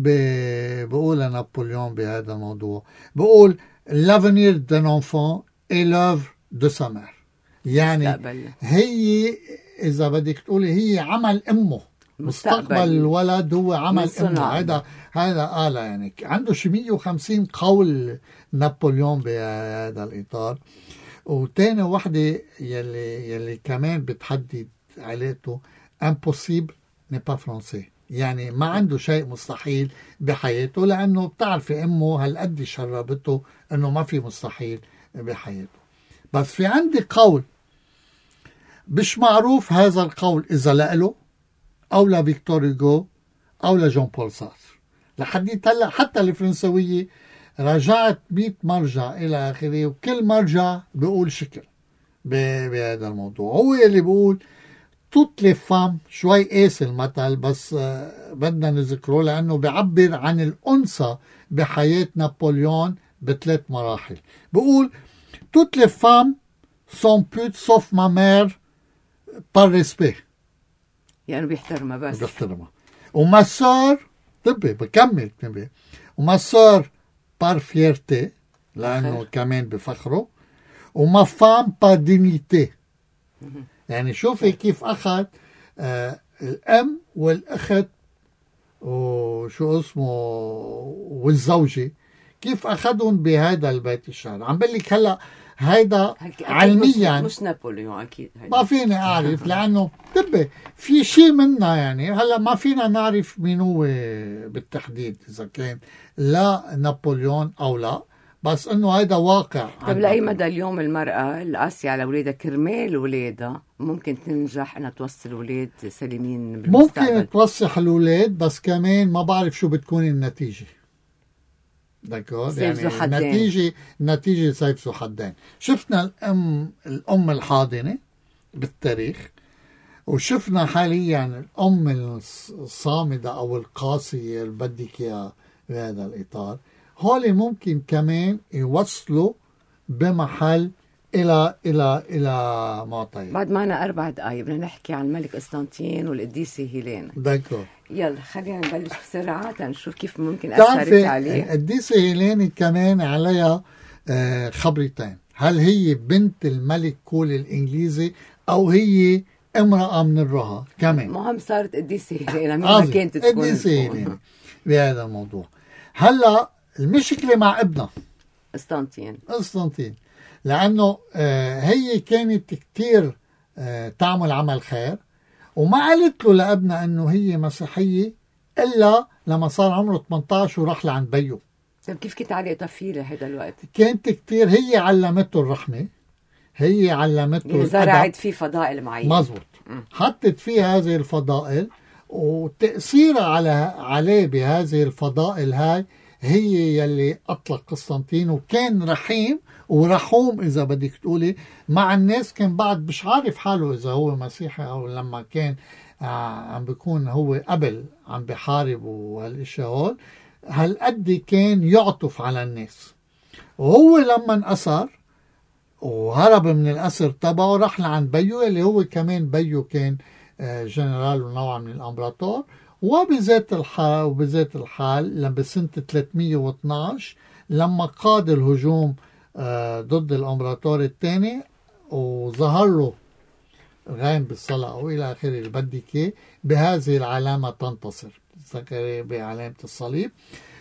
بقول نابليون بهذا الموضوع. بقول l'avenir d'un enfant est l'œuvre de sa mère. يعني هي إذا بدك تقولي هي عمل أمه. مستقبل الولد هو عمل أمه. هذا قال يعني عنده 150 قول نابليون بهذا الإطار. وتاني وحدة يلي كمان بتحدد علاقته impossible n'est pas français. يعني ما عنده شيء مستحيل بحياته، لأنه بتعرفي أمه هالقد شربته أنه ما في مستحيل بحياته. بس في عندي قول مش معروف هذا القول إذا لأله أو لفيكتور هوغو أو لجون بول سارتر. لحد هلا حتى الفرنسوية رجعت 100 مرجع إلى آخره، وكل مرجع بيقول شكل بهذا الموضوع. هو اللي بيقول toutes les femmes، شوي قاسي المثل بس بدنا نذكره لأنه بيعبر عن الأنثى بحياة نابليون ب3 مراحل. بيقول toutes les femmes sont putes sauf ma mère par respect، يعني بيحترمها بس وما سور بكمل وما سور par fierté لأنه كمان بفخره، وما فام par dignité. يعني شوفي كيف أخذ الأم والأخت وشو اسمه والزوجة كيف أخذهم بهذا البيت الشعر. عم بقلك هلأ هيدا علميا مش نابليون أكيد ما فيني أعرف لأنه في شيء منا. يعني هلأ ما فينا نعرف مين هو بالتحديد إذا كان لا نابليون أو لا، بس انه هذا واقع. طيب لاي مدى اليوم المرأة القاسية على اولادها كرمال ولادها ممكن تنجح انها توصل اولاد سليمين بالمستقبل؟ ممكن توصح الاولاد، بس كمان ما بعرف شو بتكون النتيجة. يعني النتيجة سيف ذو حدين. شفنا الام الحاضنة بالتاريخ، وشفنا حاليا الام الصامدة او القاسية اللي بدك اياها بهذا الاطار. هول ممكن كمان يوصلوا بمحل إلى معطيات. بعد معنا 4 دقايق بدنا نحكي عن الملك قسطنطين والقديسة هيلين. دايكور. يلا خلينا نبلش بسرعة تنشوف كيف ممكن أثرت عليه. القديسة هيلين كمان عليها خبرتين، هل هي بنت الملك كول الإنجليزي أو هي امرأة من الرها كمان. مهم صارت قديسة هيلين ما كانت تكون قديسة هيلين بهذا الموضوع. هلا المشكلة مع ابنها قسطنطين لأنه هي كانت كتير تعمل عمل خير، وما قالت له لابنها أنه هي مسيحية إلا لما صار عمره 18 وراح لعند بيو. كيف كنت عليه فيه لهذا الوقت؟ كانت كتير هي علمته الرحمة، هي علمته يعني زرعت فيه فضائل معينة. مزبوط. حطت فيه هذه الفضائل، وتأثيرها عليه بهذه الفضائل هاي هي يلي أطلق قسطنطين. وكان رحيم ورحوم إذا بدك تقولي مع الناس. كان بعد مش عارف حاله إذا هو مسيحي أو لما كان عم بيكون هو قبل عم بحارب وهالاشياء هول، هالقد كان يعطف على الناس. وهو لما انأسر وهرب من الأسر تبعه راح لعند بيو اللي هو كمان بيو كان جنرال ونوع من الأمبراطور. وبذات الحال لما بسنة 312 لما قاد الهجوم ضد الأمبراطور الثاني وظهر له غايم بالصلاة أو إلى آخره اللي بدك بهذه العلامة تنتصر بعلامة الصليب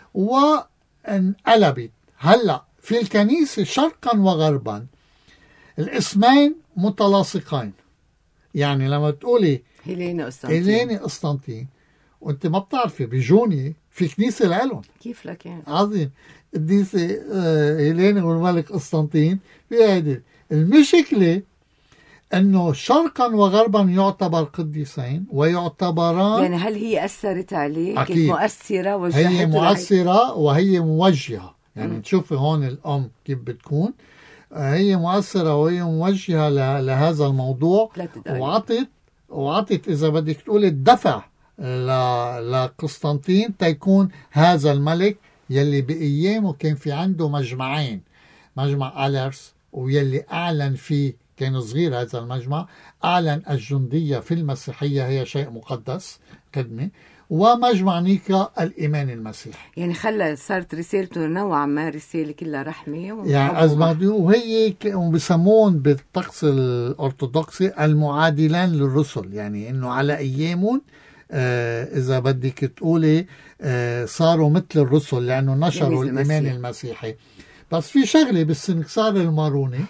وانقلبت. هلأ في الكنيسة شرقا وغربا الاسمين متلاصقين. يعني لما تقولي هيلين قسطنطين وانت ما بتعرفي بجوني في كنيسة لهم كيف لكن عظيم قديسة هيلين والملك قسطنطين بهذه المشكلة انه شرقا وغربا يعتبر قديسين ويعتبران. يعني هل هي اثرت عليه؟ أكيد. كيف مؤثرة وجهته؟ هي مؤثرة وهي موجهة. يعني تشوفي هون الام كيف بتكون هي مؤثرة وهي موجهة لهذا الموضوع. وعطت إذا بدك تقول الدفع لقسطنطين تيكون هذا الملك يلي بأيامه كان في عنده مجمعين، مجمع أليرس ويلي أعلن فيه كان صغير هذا المجمع، أعلن الجندية في المسيحية هي شيء مقدس خدمة، ومجمع نيكا الإيمان المسيحي. يعني صارت رسالته نوعا ما رسالة كلها رحمة يعني أزماديو. وهي بسمون بالطقس الأرثوذكسي المعادلان للرسل. يعني إنه على أيامهم إذا بدك تقولي صاروا مثل الرسل لأنه نشروا الإيمان المسيحي. بس في شغلة بالسنكسار الماروني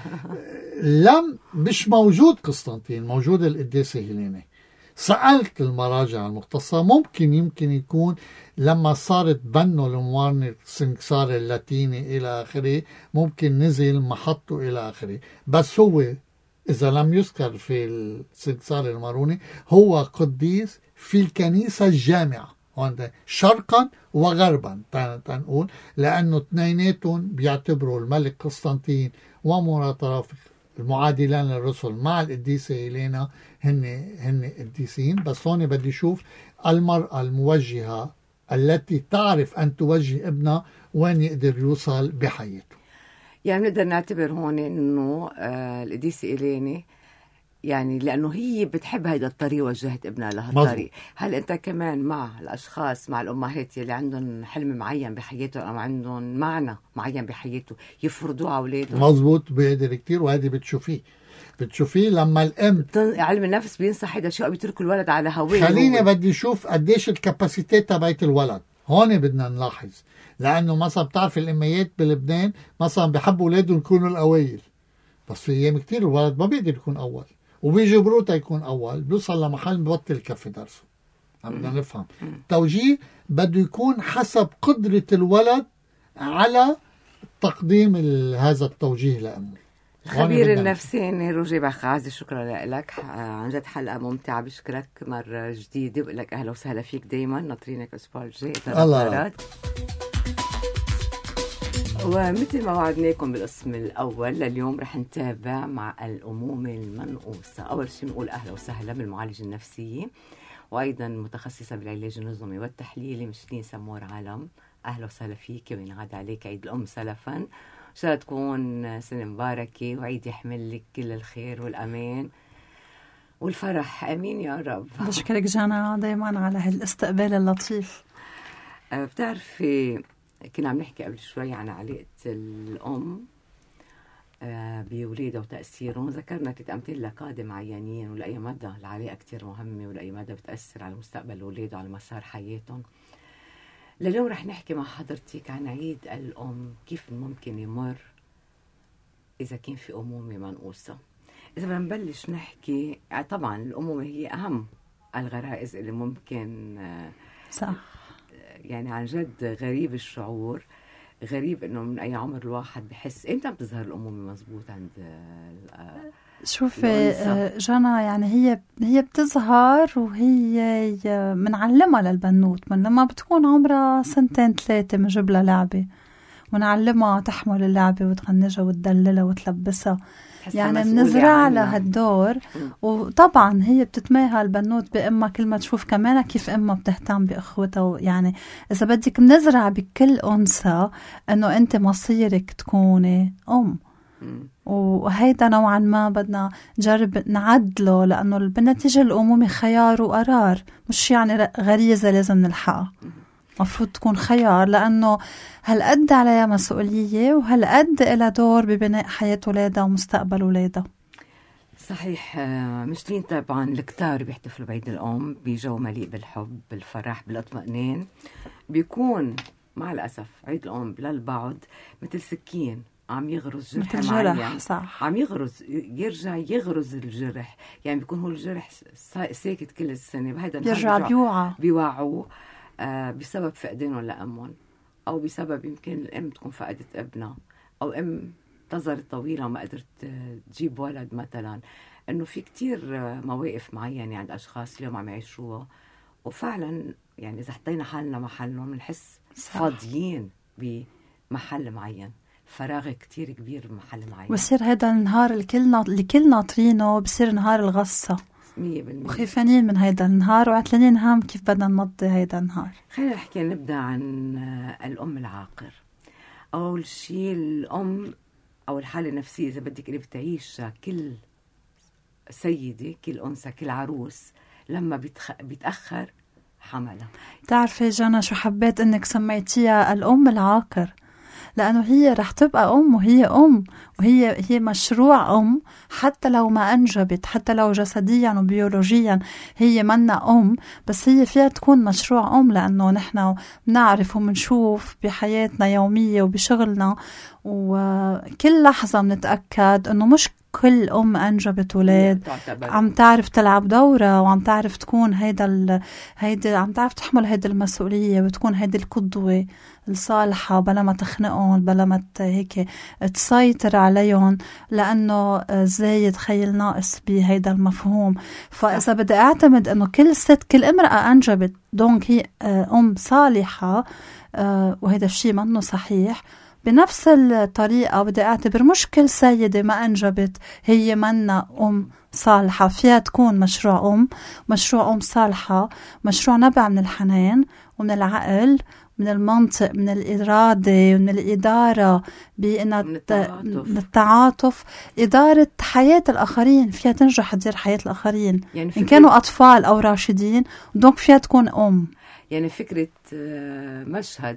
مش موجود قسطنطين، موجود القديسة هيليني. سألت المراجع المختصة يمكن يكون لما صارت بنوا الموارنة السنكسار اللاتيني إلى آخره ممكن نزل محطه إلى آخره. بس هو إذا لم يذكر في السنكسار الماروني هو قديس في الكنيسة الجامعة شرقا وغربا تنقول، لأنه اثنيناتهم بيعتبروا الملك قسطنطين ومراترافق المعادلان للرسل مع القديسة هيلينا هن قديسين. بس هون بدي اشوف المرأة الموجهة التي تعرف أن توجه ابنها وين يقدر يوصل بحياته. يعني نقدر نعتبر هون إنه القديسة هيلينا يعني لأنه هي بتحب هيدا الطريق وجهت ابنها لهالطريق. هل أنت كمان مع الأشخاص مع الأمهات اللي عندهم حلم معين بحياته أو عندهم معنى معين بحياته يفرضوه على أولادهم؟ مزبوط بيقدر كتير. وهذه بتشوفيه لما الأم علم النفس بينصح هيدا الشيء بيتركوا الولد على هواه. خليني بدي أشوف قديش الكاباسيتي تبعت الولد. هون بدنا نلاحظ لأنه مثلا بتعرف الأميات بلبنان مثلا بحبوا أولادهم يكونوا الأوائل، بس في أيام كتير الولد ما بيقدر يكون أول وبيجبروه يكون أول، بيوصل لمحل ببطل كفي درسه. بدنا نفهم التوجيه بده يكون حسب قدرة الولد على تقديم هذا التوجيه لأمه. الخبير النفساني روجي بخازي، شكرا لك عن جد، حلقة ممتعة. بشكرك مرة جديدة وبقول لك أهلا وسهلا فيك دايما. ناطرينك الأسبوع الجاي إذا ومثل ما وعدناكم بالقسم الأول لليوم رح نتابع مع الأمومة المنقوصة. أول شيء نقول أهلا وسهلا بالمعالجة النفسية وأيضا متخصصة بالعلاج النظامي والتحليلي مشلين سمور عالم. أهلا وسهلا فيك وينعاد عليك عيد الأم سلفا. إن شاء الله تكون سنة مباركة وعيد يحمل لك كل الخير والأمان والفرح. أمين يا رب. بشكرك جانا دايما على هالاستقبال اللطيف. بتعرفي كنا عم نحكي قبل شوي عن علاقة الأم بولادها وتأثيرهم. ذكرنا 3 أمثلة لقادة معينين ولأي مدى العلاقة كتير مهمة ولأي مدى بتأثر على مستقبل الأولاد وعلى مسار حياتهم. لليوم رح نحكي مع حضرتك عن عيد الأم، كيف ممكن يمر إذا كان في أمومة منقوصة. إذا بدنا نبلش نحكي، طبعا الأمومة هي أهم الغرائز اللي ممكن صح. يعني عن جد غريب الشعور، غريب إنه من أي عمر الواحد بحس إمتى بتظهر الأمومة مزبوط عند شوفي جانا، يعني هي بتظهر وهي منعلمها للبنوت من لما بتكون عمرها 2-3 بنجيب لها لعبة ونعلمها تحمل اللعبة وتغنجها وتدللها وتلبسها، يعني بنزرع لها هالدور. وطبعا هي بتتماهى البنوت بأمها كل ما تشوف كمان كيف أمها بتهتم بأخوتها. يعني إذا بدك بنزرع بكل أنثى إنه أنت مصيرك تكوني أم، وهيدا نوعا ما بدنا نجرب نعدله، لأنه بالنتيجة الأمومة خيار وقرار، مش يعني غريزة لازم نلحقها. مفروض تكون خيار، لأنه هالقد عليها مسؤولية وهالقد إلها دور ببناء حياة ولادها ومستقبل ولادها. صحيح. مشتين طبعا الكتار بيحتفلوا بعيد الأم بجو مليء بالحب بالفرح بالاطمئنان. بيكون مع الأسف عيد الأم للبعض مثل سكين عم يغرز جرح معين. صح. عم يرجع يغرز الجرح، يعني بيكون هو الجرح ساكت كل السنة، بهذا يرجع بيوعوا بسبب فقدانهم لأمهم، أو بسبب يمكن الأم تكون فقدت ابنها، أو أم انتظرت طويلة وما قدرت تجيب ولد مثلا. إنه في كتير مواقف معينة عند أشخاص اليوم عم يعيشوها، وفعلا يعني إذا حطينا حالنا محلهم بنحس فاضيين بمحل معين، فراغ كتير كبير بمحل معين. وصير هذا النهار اللي كل ناطرينه بصير نهار الغصة، 100%. وخيفانين من هيدا النهار وعتلانين هم كيف بدنا نمضي هيدا النهار. خلينا نحكي نبدأ عن الأم العاقر. أول شيء الأم أو الحالة النفسية إذا بدك اللي بتعيشها كل سيدة، كل أنثى، كل عروس لما بيتأخر حملها. تعرفي جانا شو حبيت إنك سميتيها الأم العاقر؟ لأنه هي رح تبقى أم، وهي أم، وهي مشروع أم، حتى لو ما أنجبت، حتى لو جسديا وبيولوجيا هي منا أم، بس هي فيها تكون مشروع أم، لأنه نحن بنعرف ومنشوف بحياتنا يومية وبشغلنا وكل لحظة بنتأكد أنه مش كل أم أنجبت ولاد عم تعرف تلعب دورة وعم تعرف تكون هيدا عم تعرف تحمل هيدا المسؤولية وتكون هيدا القدوة الصالحة، بلا ما تخنقهم، بلا ما هيك تسيطر عليهم، لأنه زايد خيل ناقص بهيدا المفهوم. فإذا بدي أعتمد أنه كل ست، كل امرأة أنجبت دونك هي أم صالحة، وهيدا الشيء منه صحيح. بنفس الطريقة بدي أعتبر مش كل سيدة ما أنجبت هي منا أم صالحة، فيها تكون مشروع أم صالحة، مشروع نبع من الحنان ومن العقل، من المنطق، من الإرادة ومن الإدارة، من التعاطف، إدارة حياة الآخرين. فيها تنجح تدير حياة الآخرين، يعني إن كانوا أطفال أو راشدين، دونك فيها تكون أم. يعني فكرة مشهد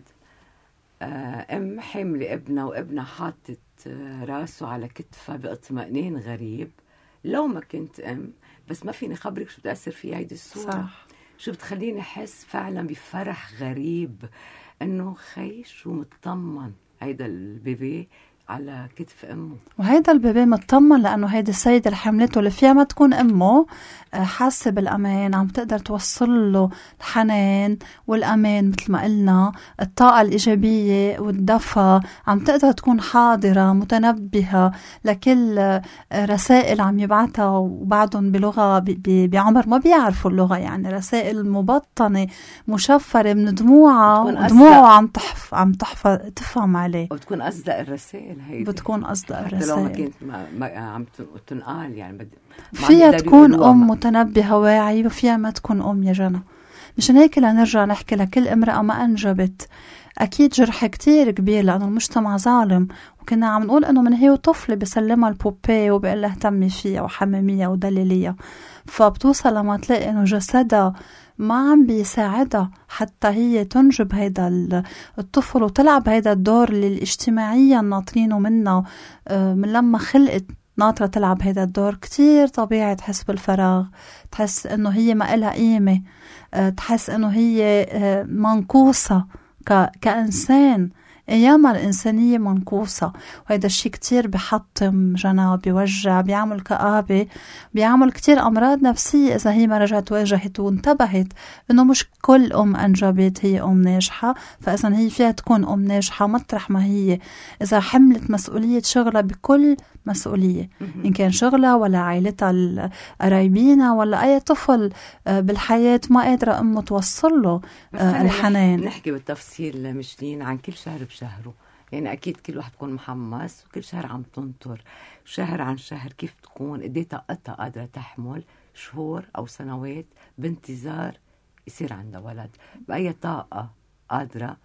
أم حاملة ابنها وابنها حاطت راسه على كتفها باطمئنان غريب. لو ما كنت أم، بس ما فيني خبرك شو بتأثر فيها هيدي الصورة. صح. شو بتخليني أحس فعلا بفرح غريب إنه خي شو مطمن هيدا البيبي على كتف أمه، وهيدا البيبي مطمن لأنه هيدا السيدة اللي حملته اللي فيها ما تكون أمه حاسة بالأمان، عم تقدر توصل له الحنان والأمان، مثل ما قلنا الطاقة الإيجابية والدفى، عم تقدر تكون حاضرة متنبهة لكل رسائل عم يبعتها، وبعدهم بلغة بعمر ما بيعرفوا اللغة، يعني رسائل مبطنة مشفرة من دموعها عم تفهم عليه، وتكون أصدق الرسائل هيدي، بتكون أصدق الرسائل حتى لو ما كنت عم تنقال. يعني فيها تكون أم متنبهة واعية، وفيها ما تكون أم يا جنى. مشان هيك لنرجع نحكي لكل امرأة ما أنجبت أكيد جرح كتير كبير لأنه المجتمع ظالم. وكنا عم نقول إنه من هي وطفلة بسلمها البوبي وبقول لها اهتمي فيها وحمميها ودلليها، فبتوصل لما تلاقي إنه جسدها ما عم بيساعدها حتى هي تنجب هيدا الطفل وتلعب هيدا الدور اللي الاجتماعيا ناطرينه منها من لما خلقت ناطرة تلعب هيدا الدور. كتير طبيعي تحس بالفراغ، تحس إنه هي ما إلها قيمة، تحس إنه هي منقوصة كإنسان. أيام الإنسانية منقوصة، وهذا الشيء كتير بحطم جنا، بيوجع، بيعمل كآبة، بيعمل كتير أمراض نفسية إذا هي ما رجعت واجهت وانتبهت إنه مش كل أنجبت هي ناجحة. فإذا هي فيها تكون ناجحة مطرح ما هي، إذا حملت مسؤولية شغلها بكل مسؤولية، إن كان شغلها ولا عائلتها قرايبينها ولا أي طفل بالحياة ما قادرة أمه توصل له الحنان. نحكي بالتفصيل مشلين عن كل شهر بشهره، يعني أكيد كل واحد تكون محمس وكل شهر عم تنطر شهر عن شهر كيف تكون قديه طاقتها قادرة تحمل شهور أو سنوات بانتظار يصير عندها ولد، بأي طاقة قادرة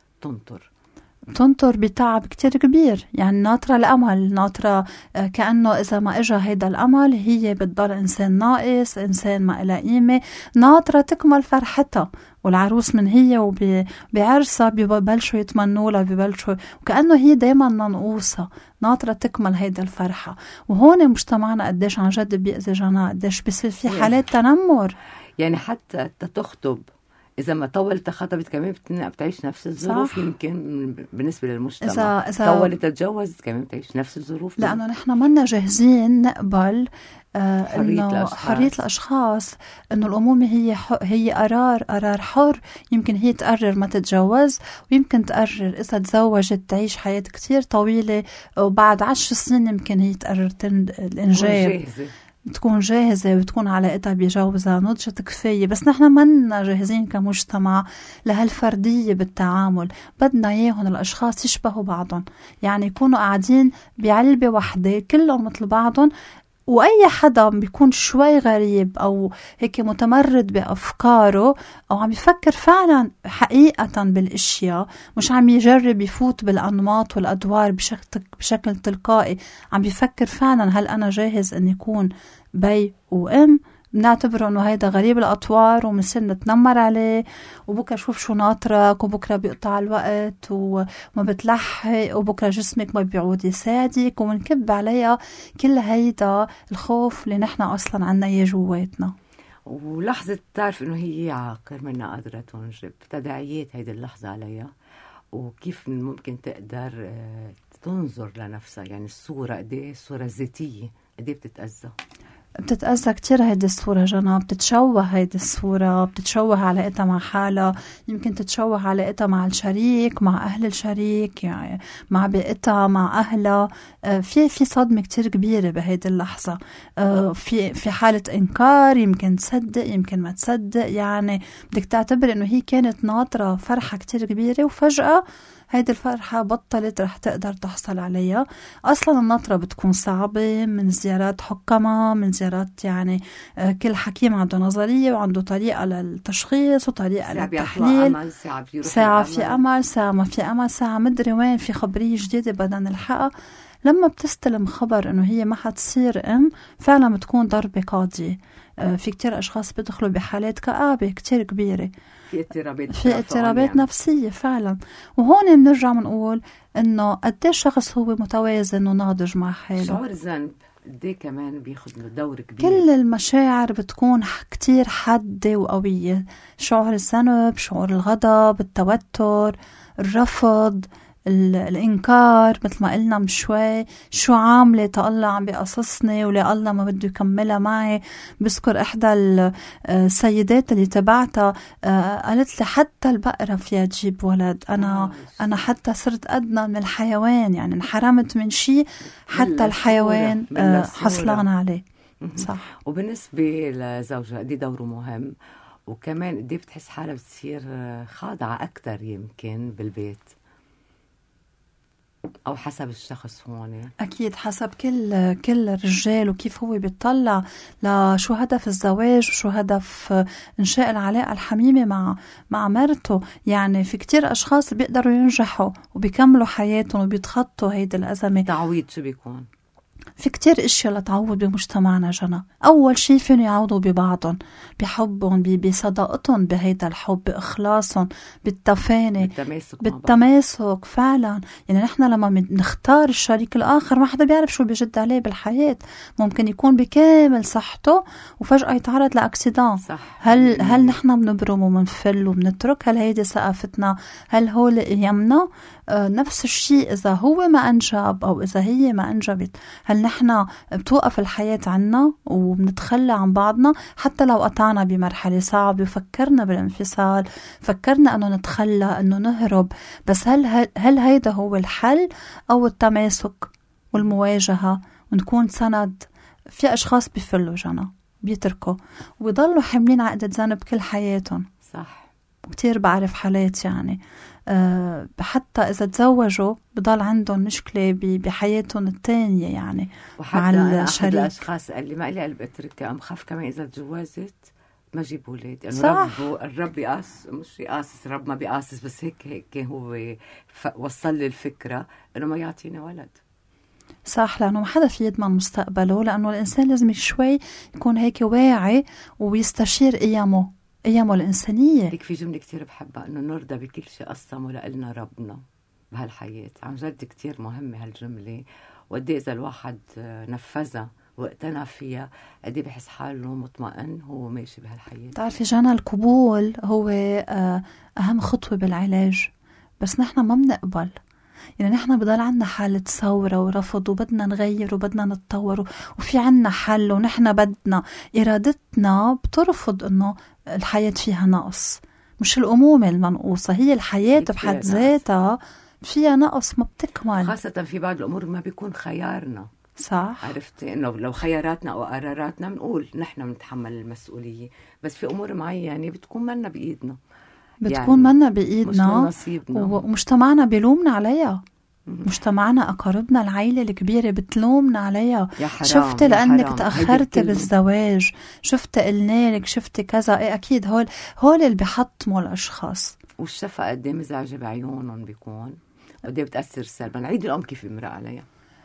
تنطر بتعب كتير كبير. يعني ناطرة الأمل، ناطرة كأنه إذا ما إجا هيدا الأمل هي بتضل إنسان ناقص، إنسان ما إلها قيمة. ناطرة تكمل فرحتها، والعروس من هي وبعرسها ببلشوا يتمنوا لها، ببلشوا وكأنه هي دايما منقوصة، ناطرة تكمل هيدا الفرحة. وهون مجتمعنا قديش عن جد بيأذي جنا، قديش بيصير في حالات تنمر. يعني حتى تخطب إذا ما طولت خطبت كمان بتعيش نفس الظروف. يمكن بالنسبة للمجتمع إذا طولت تتجوز كمان بتعيش نفس الظروف، لأنه نحن منا جاهزين نقبل حرية الأشخاص، إنه الأمومة هي قرار حر. يمكن هي تقرر ما تتجوز، ويمكن تقرر إذا تزوجت تعيش حياة كتير طويلة، وبعد 10 سنين يمكن هي تقرر الإنجاب، تكون جاهزة وتكون علاقتها بجوزها نضجت كفاية. بس نحن منا جاهزين كمجتمع لهالفردية بالتعامل. بدنا اياهم الأشخاص يشبهوا بعضهم، يعني يكونوا قاعدين بعلبة واحدة كلهم مثل بعضهم، وأي حدا بيكون شوي غريب أو هيك متمرد بأفكاره أو عم يفكر فعلا حقيقة بالأشياء، مش عم يجرب يفوت بالأنماط والأدوار بشكل تلقائي، عم يفكر فعلا هل أنا جاهز أن يكون بي وأم، بنعتبره انه هيدا غريب الاطوار ومنصير نتنمر عليه، وبكره شوف شو ناطرك، وبكره بيقطع الوقت وما بتلحق، وبكره جسمك ما بيعود يساعدك، ومنكب عليها كل هيدا الخوف اللي نحن اصلا عنا اياه جواتنا. ولحظة تعرف انه هي عاقر منا قادرة تنجب، تداعيات هيدي اللحظة عليها، وكيف ممكن تقدر تنظر لنفسها. يعني الصورة قديه، الصورة الذاتية قديه بتتأذى كتير هيدي الصورة جنا، بتتشوه هيدي الصورة، بتتشوه علاقتها مع حالها، يمكن تتشوه علاقتها مع الشريك، مع أهل الشريك، يعني مع بيئتها، مع أهلها. في صدمة كتير كبيرة بهيدي اللحظة. في حالة إنكار، يمكن تصدق يمكن ما تصدق، يعني بدك تعتبر إنه هي كانت ناطرة فرحة كتير كبيرة وفجأة هيدي الفرحة بطلت رح تقدر تحصل عليها. أصلا النطرة بتكون صعبة، من زيارات حكمة، من زيارات يعني كل حكيم عنده نظرية وعنده طريقة للتشخيص وطريقة للتحليل. ساعة في أمل، ساعة ما في أمل، ساعة مدري وين في خبرية جديدة بدنا نلحقها. لما بتستلم خبر إنه هي ما حتصير فعلا بتكون ضربة قاضية. في كتير أشخاص بيدخلوا بحالات كآبة كتير كبيرة، في اضطرابات نفسية فعلا. وهون بنرجع بنقول إنه قديش شخص هو متوازن وناضج مع حاله. شعور الذنب قديه كمان بياخد دور كبير. كل المشاعر بتكون كتير حادة وقوية، شعور الذنب، شعور الغضب، التوتر، الرفض، الإنكار، مثل ما قلنا من شوي، شو عاملة الله عم بيقصصني ولا الله ما بده يكملها معي. بذكر إحدى السيدات اللي تبعتها قالت لي حتى البقرة فيها تجيب ولد، أنا حتى صرت أدنى من الحيوان، يعني انحرمت من شيء حتى الحيوان حصلان عليه. صح. وبالنسبة لزوجها دي دوره مهم، وكمان دي بتحس حالها بتصير خاضعة أكتر يمكن بالبيت. أو حسب الشخص هون؟ أكيد حسب كل رجال وكيف هو بيطلع لشو هدف الزواج وشو هدف إنشاء العلاقة الحميمة مع مرته. يعني في كتير أشخاص بيقدروا ينجحوا وبيكملوا حياتهم وبيتخطوا هيدي الأزمة. تعويض شو بيكون؟ في كتير اشياء لتعوض بمجتمعنا جنى. اول شيء فيهم يعوضوا ببعضهم، بحبهم، بصداقتهم بهيدا الحب، باخلاصهم، بالتفاني، بالتماسك فعلا. يعني نحن لما نختار الشريك الاخر ما حدا بيعرف شو بيجد عليه بالحياة. ممكن يكون بكامل صحته وفجأة يتعرض لاكسيدان. هل نحن بنبرم وبنفل وبنترك؟ هل هيدي ثقافتنا؟ هل هول ايامنا؟ نفس الشيء إذا هو ما أنجب أو إذا هي ما أنجبت، هل نحن بتوقف الحياة عنا وبنتخلى عن بعضنا حتى لو قطعنا بمرحلة صعبة وفكرنا بالانفصال، فكرنا أنه نتخلى، أنه نهرب؟ بس هل هيدا هو الحل أو التماسك والمواجهة ونكون سند؟ في أشخاص بيفلوا جنى، بيتركوا ويضلوا حاملين عقدة ذنب كل حياتهم. صح. كتير بعرف حالات يعني حتى إذا تزوجوا بضل عندهم مشكلة بحياتهم التانية يعني مع الشريك. الأشخاص اللي ما إلي قلب أتركها، أم خاف كمان إذا تجوزت ما جيب أولاد. يعني الرب بيقاس، مش يقاسس، الرب ما بيقاسس، بس هيك هو وصل لي الفكرة إنه ما يعطيني ولد. صح، لأنه ما حدا في يضمن مستقبله، لأنه الإنسان لازم شوي يكون هيك واعي ويستشير أيامه الإنسانية. هيك في جملة كتير بحبها، إنه نرضى بكل شيء قسمه لنا ربنا بهالحياة. عن جد كتير مهمة هالجملة، وقدي إذا الواحد نفذها واقتنع فيها قدي بحس حاله مطمئن هو ماشي بهالحياة. تعرفي جانا، القبول هو أهم خطوة بالعلاج، بس نحن ما بنقبل. يعني نحن بضل عنا حالة ثورة ورفض وبدنا نغير وبدنا نتطور وفي عنا حل ونحن بدنا، إرادتنا بترفض إنه الحياة فيها نقص. مش الأمومة المنقوصة، هي الحياة بحد ذاتها فيها نقص، ما بتكمل. خاصة في بعض الأمور ما بيكون خيارنا. صح. عرفتي إنه لو خياراتنا أو قراراتنا بنقول نحن بنتحمل المسؤولية، بس في أمور معينة بتكون منا بإيدنا، بتكون منا بإيدنا ومجتمعنا بيلومنا عليها. مجتمعنا، أقاربنا، العائلة الكبيرة بتلومنا عليها. شفت لأنك تأخرت بالزواج، شفت قلنالك، شفت كذا. إيه أكيد هول اللي بيحطموا الأشخاص. والشفقة قدي مزعجة بعيونهم بيكون، قدي بتأثر سلبا. عيد الأم كيف يمرق عليها؟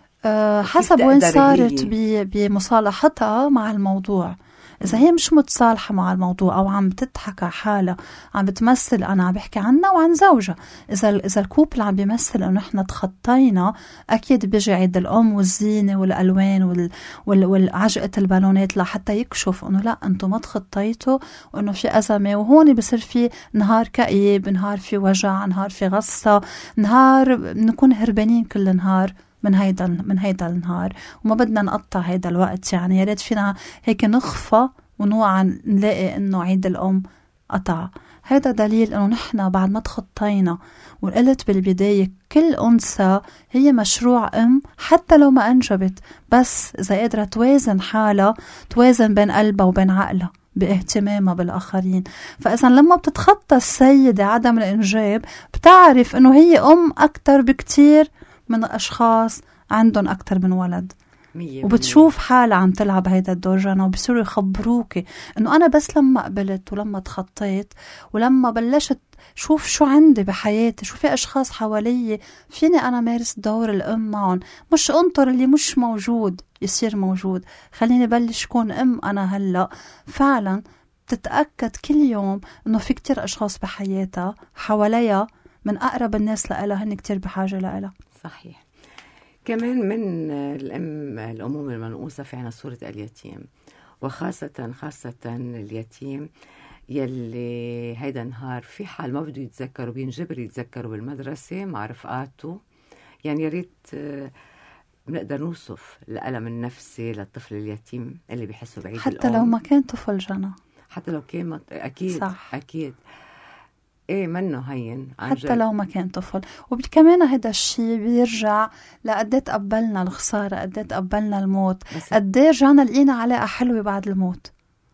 حسب وين صارت بمصالحتها مع الموضوع. إذا هي مش متصالحة مع الموضوع أو عم بتضحك على حالها، عم بتمثل، أنا عم بحكي عنها وعن زوجها، إذا الكوبل عم بيمثل إنه إحنا تخطينا، أكيد بيجي عيد الأم والزينة والألوان والعجقة البالونات لحتى يكشف إنه لا، أنتم ما تخطيتوا وإنه في أزمة. وهون بصير في نهار كئيب، نهار في وجع، نهار في غصة، نهار نكون هربانين كل نهار من هيدا النهار، وما بدنا نقطع هيدا الوقت. يعني يا ريت فينا هيك نخفى ونوعا نلاقي انه عيد الام قطع. هيدا دليل انه نحن بعد ما تخطينا. وقلت بالبداية كل انثى هي مشروع ام حتى لو ما انجبت، بس اذا قادرة توازن حالها، توازن بين قلبها وبين عقلها باهتمامها بالآخرين. فإذا لما بتتخطى السيدة عدم الإنجاب، بتعرف انه هي ام اكتر بكتير من أشخاص عندهم أكتر من ولد، وبتشوف حالة عم تلعب هيدا الدور جانا، وبيصيروا يخبروك إنه أنا بس لما قبلت ولما تخطيت ولما بلشت شوف شو عندي بحياتي، شو في أشخاص حوالي فيني أنا مارس دور الأم معهم، مش أنطر اللي مش موجود يصير موجود، خليني بلش كون أم أنا هلأ. فعلا تتأكد كل يوم إنه في كتير أشخاص بحياتها حواليها من أقرب الناس لها هن كتير بحاجة لها. صحيح. كمان من الأمومة المنقوصة في عنا صورة اليتيم، وخاصة اليتيم يلي هيدا نهار في حال ما بده يتذكروا، بينجبر يتذكروا بالمدرسة مع رفقاته. يعني يا ريت بنقدر نوصف الألم النفسي للطفل اليتيم اللي بيحسوا بعيد حتى الأم، لو ما كان طفل جنى، حتى لو كان أكيد صح. أكيد ايه منه هين حتى لو ما كان طفل. وكمان هذا الشيء بيرجع لقد تقبلنا الخسارة، قد تقبلنا الموت، قد رجعنا لقينا علاقة حلوة بعد الموت.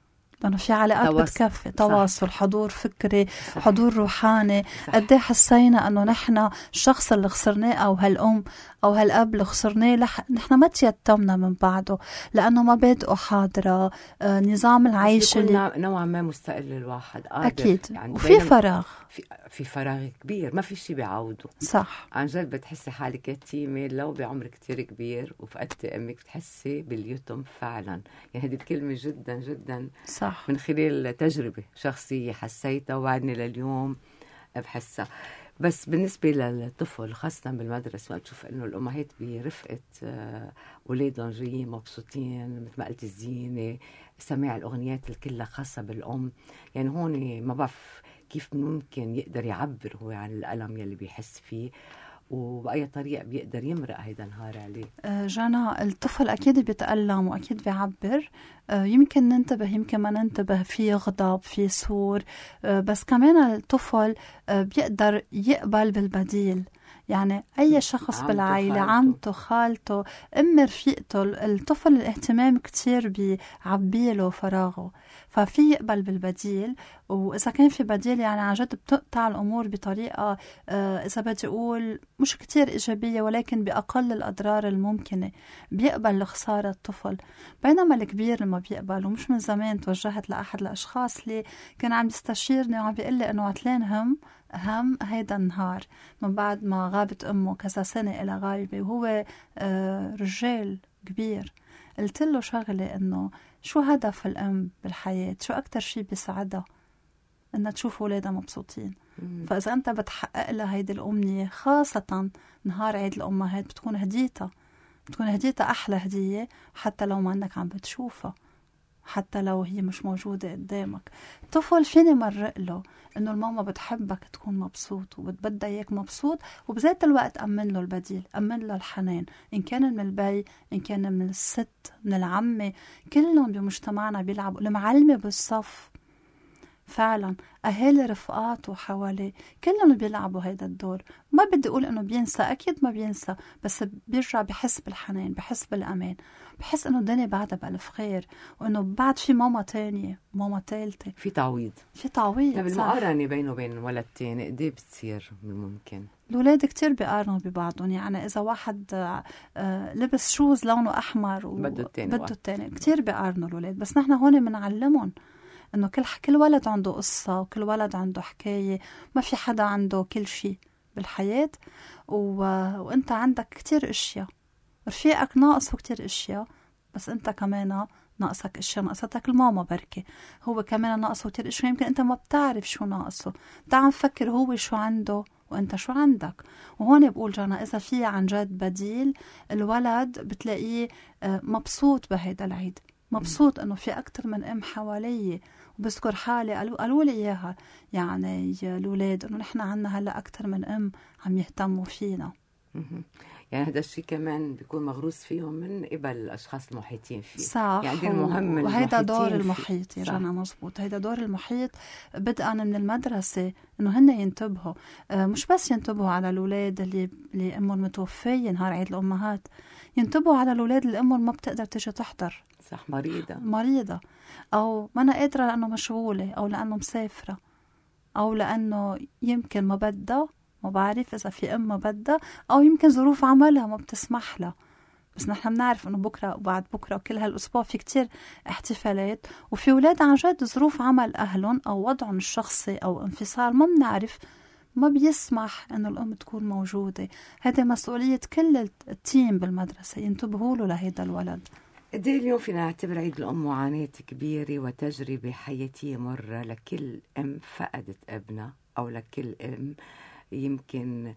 لأنه في علاقات بتكفي، تواصل، حضور فكري، صح. حضور روحاني. قد ايه حسينا انه نحن الشخص اللي خسرناه او هالام او هالاب اللي خسرناه نحن ما تيتمنا من بعده، لانه مبادئه حاضره، نظام العيش اللي نوعا ما مستقل الواحد قادر. اكيد يعني وفي فراغ، في فراغ كبير ما في شيء بيعوضه. صح، عن جد بتحسي حالك يتيمة لو بعمر كتير كبير وفقدتي أمك، بتحسي باليتم فعلا. يعني هذه الكلمة جدا جدا صح، من خلال تجربة شخصية حسيتها وبعدني لليوم بحسها. بس بالنسبة للطفل خاصة بالمدرسة تشوف إنه الأمهات برفقة أولادهم جايين مبسوطين، مثل ما قلت الزينة، سماع الأغنيات الكلها خاصة بالأم. يعني هون ما بعرف كيف ممكن يقدر يعبر هو عن الألم يلي بيحس فيه، وبأي طريقة بيقدر يمرق هيدا النهار عليه. جانا الطفل أكيد بيتألم وأكيد بيعبر، يمكن ننتبه يمكن ما ننتبه، في غضب، في سور، بس كمان الطفل بيقدر يقبل بالبديل. يعني أي شخص بالعائلة، عمته، خالته، أم رفيقته، الطفل الاهتمام كتير بيعبيله فراغه، ففي يقبل بالبديل. وإذا كان في بديل يعني عن جد بتقطع الأمور بطريقة إذا بدي أقول مش كتير إيجابية، ولكن بأقل الأضرار الممكنة. بيقبل لخسارة الطفل، بينما الكبير لما بيقبل. ومش من زمان توجهت لأحد الأشخاص اللي كان عم يستشيرني وعم بيقول لي إنه عتلان هم هيدا النهار من بعد ما غابت أمه كذا سنة إلى غايبة، وهو رجال كبير. قلت له شغلة إنه شو هدف الأم بالحياة؟ شو أكتر شي بيسعدها؟ إنها تشوف أولادها مبسوطين. فإذا أنت بتحقق لها هيدي الأمنية، خاصة نهار عيد الأمهات، بتكون هديتها أحلى هدية، حتى لو ما أنك عم بتشوفها، حتى لو هي مش موجودة قدامك. طفل فيني مرق له إنه الماما بتحبك تكون مبسوط وبتبدأ إياك مبسوط، وبذات الوقت أمن له البديل، أمن له الحنان، إن كان من البي، إن كان من الست، من العمة. كلهم بمجتمعنا بيلعبوا، المعلمة بالصف فعلا، أهالي رفقاته حواليه، كلهم بيلعبوا هيدا الدور. ما بدي أقول إنه بينسى، أكيد ما بينسى، بس بيرجع بحس بالحنان، بحس بالأمان، بحس إنه الدنيا بعدها بألف خير، وإنه بعد في ماما تانية، ماما تالتة، في تعويض. طيب المقارنة بينه وبين ولد تاني قديه بتصير ممكن؟ الولاد كتير بيقارنوا ببعضهم. يعني إذا واحد لبس شوز لونه أحمر بده التاني كتير بيقارنوا الولاد. بس نحن هون منعلمهم إنه كل ولد عنده قصة، وكل ولد عنده حكاية، ما في حدا عنده كل شيء بالحياة. وأنت عندك كتير أشياء، رفيقك ناقصه كتير أشياء، بس أنت كمان ناقصك أشياء، ناقصتك الماما بركة، هو كمان ناقصه كتير أشياء، يمكن أنت ما بتعرف شو ناقصه. تعال نفكر هو شو عنده وأنت شو عندك. وهون بقول جانا إذا في عن جد بديل، الولد بتلاقيه مبسوط بهيدا العيد، مبسوط إنه في أكتر من أم حواليه. وبذكر حالي قالوا لي إياها يعني الأولاد، إنه نحن عنا هلا أكتر من أم عم يهتموا فينا. يعني هذا الشيء كمان بيكون مغروس فيهم من قبل الأشخاص المحيطين فيه. صح. يعني المهم وهيدا دور المحيط يا جانا، مزبوط. هيدا دور المحيط بدءا من المدرسة، إنه هن ينتبهوا، مش بس ينتبهوا على الأولاد اللي أمهم متوفية نهار عيد الأمهات، ينتبهوا على الأولاد اللي أمهم ما بتقدر تيجي تحضر، صح، مريضة أو ما أنا قادرة لأنه مشغولة، أو لأنه مسافرة، أو لأنه يمكن ما بدها، ما بعرف إذا في أم ما بدها، أو يمكن ظروف عملها ما بتسمح لها. بس نحن بنعرف إنه بكرة وبعد بكرة وكل هالأسبوع في كتير احتفالات، وفي أولاد عن جد ظروف عمل أهلهم أو وضعهم الشخصي أو انفصال ما بنعرف، ما بيسمح إنه الأم تكون موجودة. هذه مسؤولية كل التيم بالمدرسة، ينتبهوا له لهيدا الولد. قديه اليوم فينا نعتبر عيد الأم معاناة كبيرة وتجربة حياتية مرة لكل أم فقدت ابنها، أو لكل أم يمكن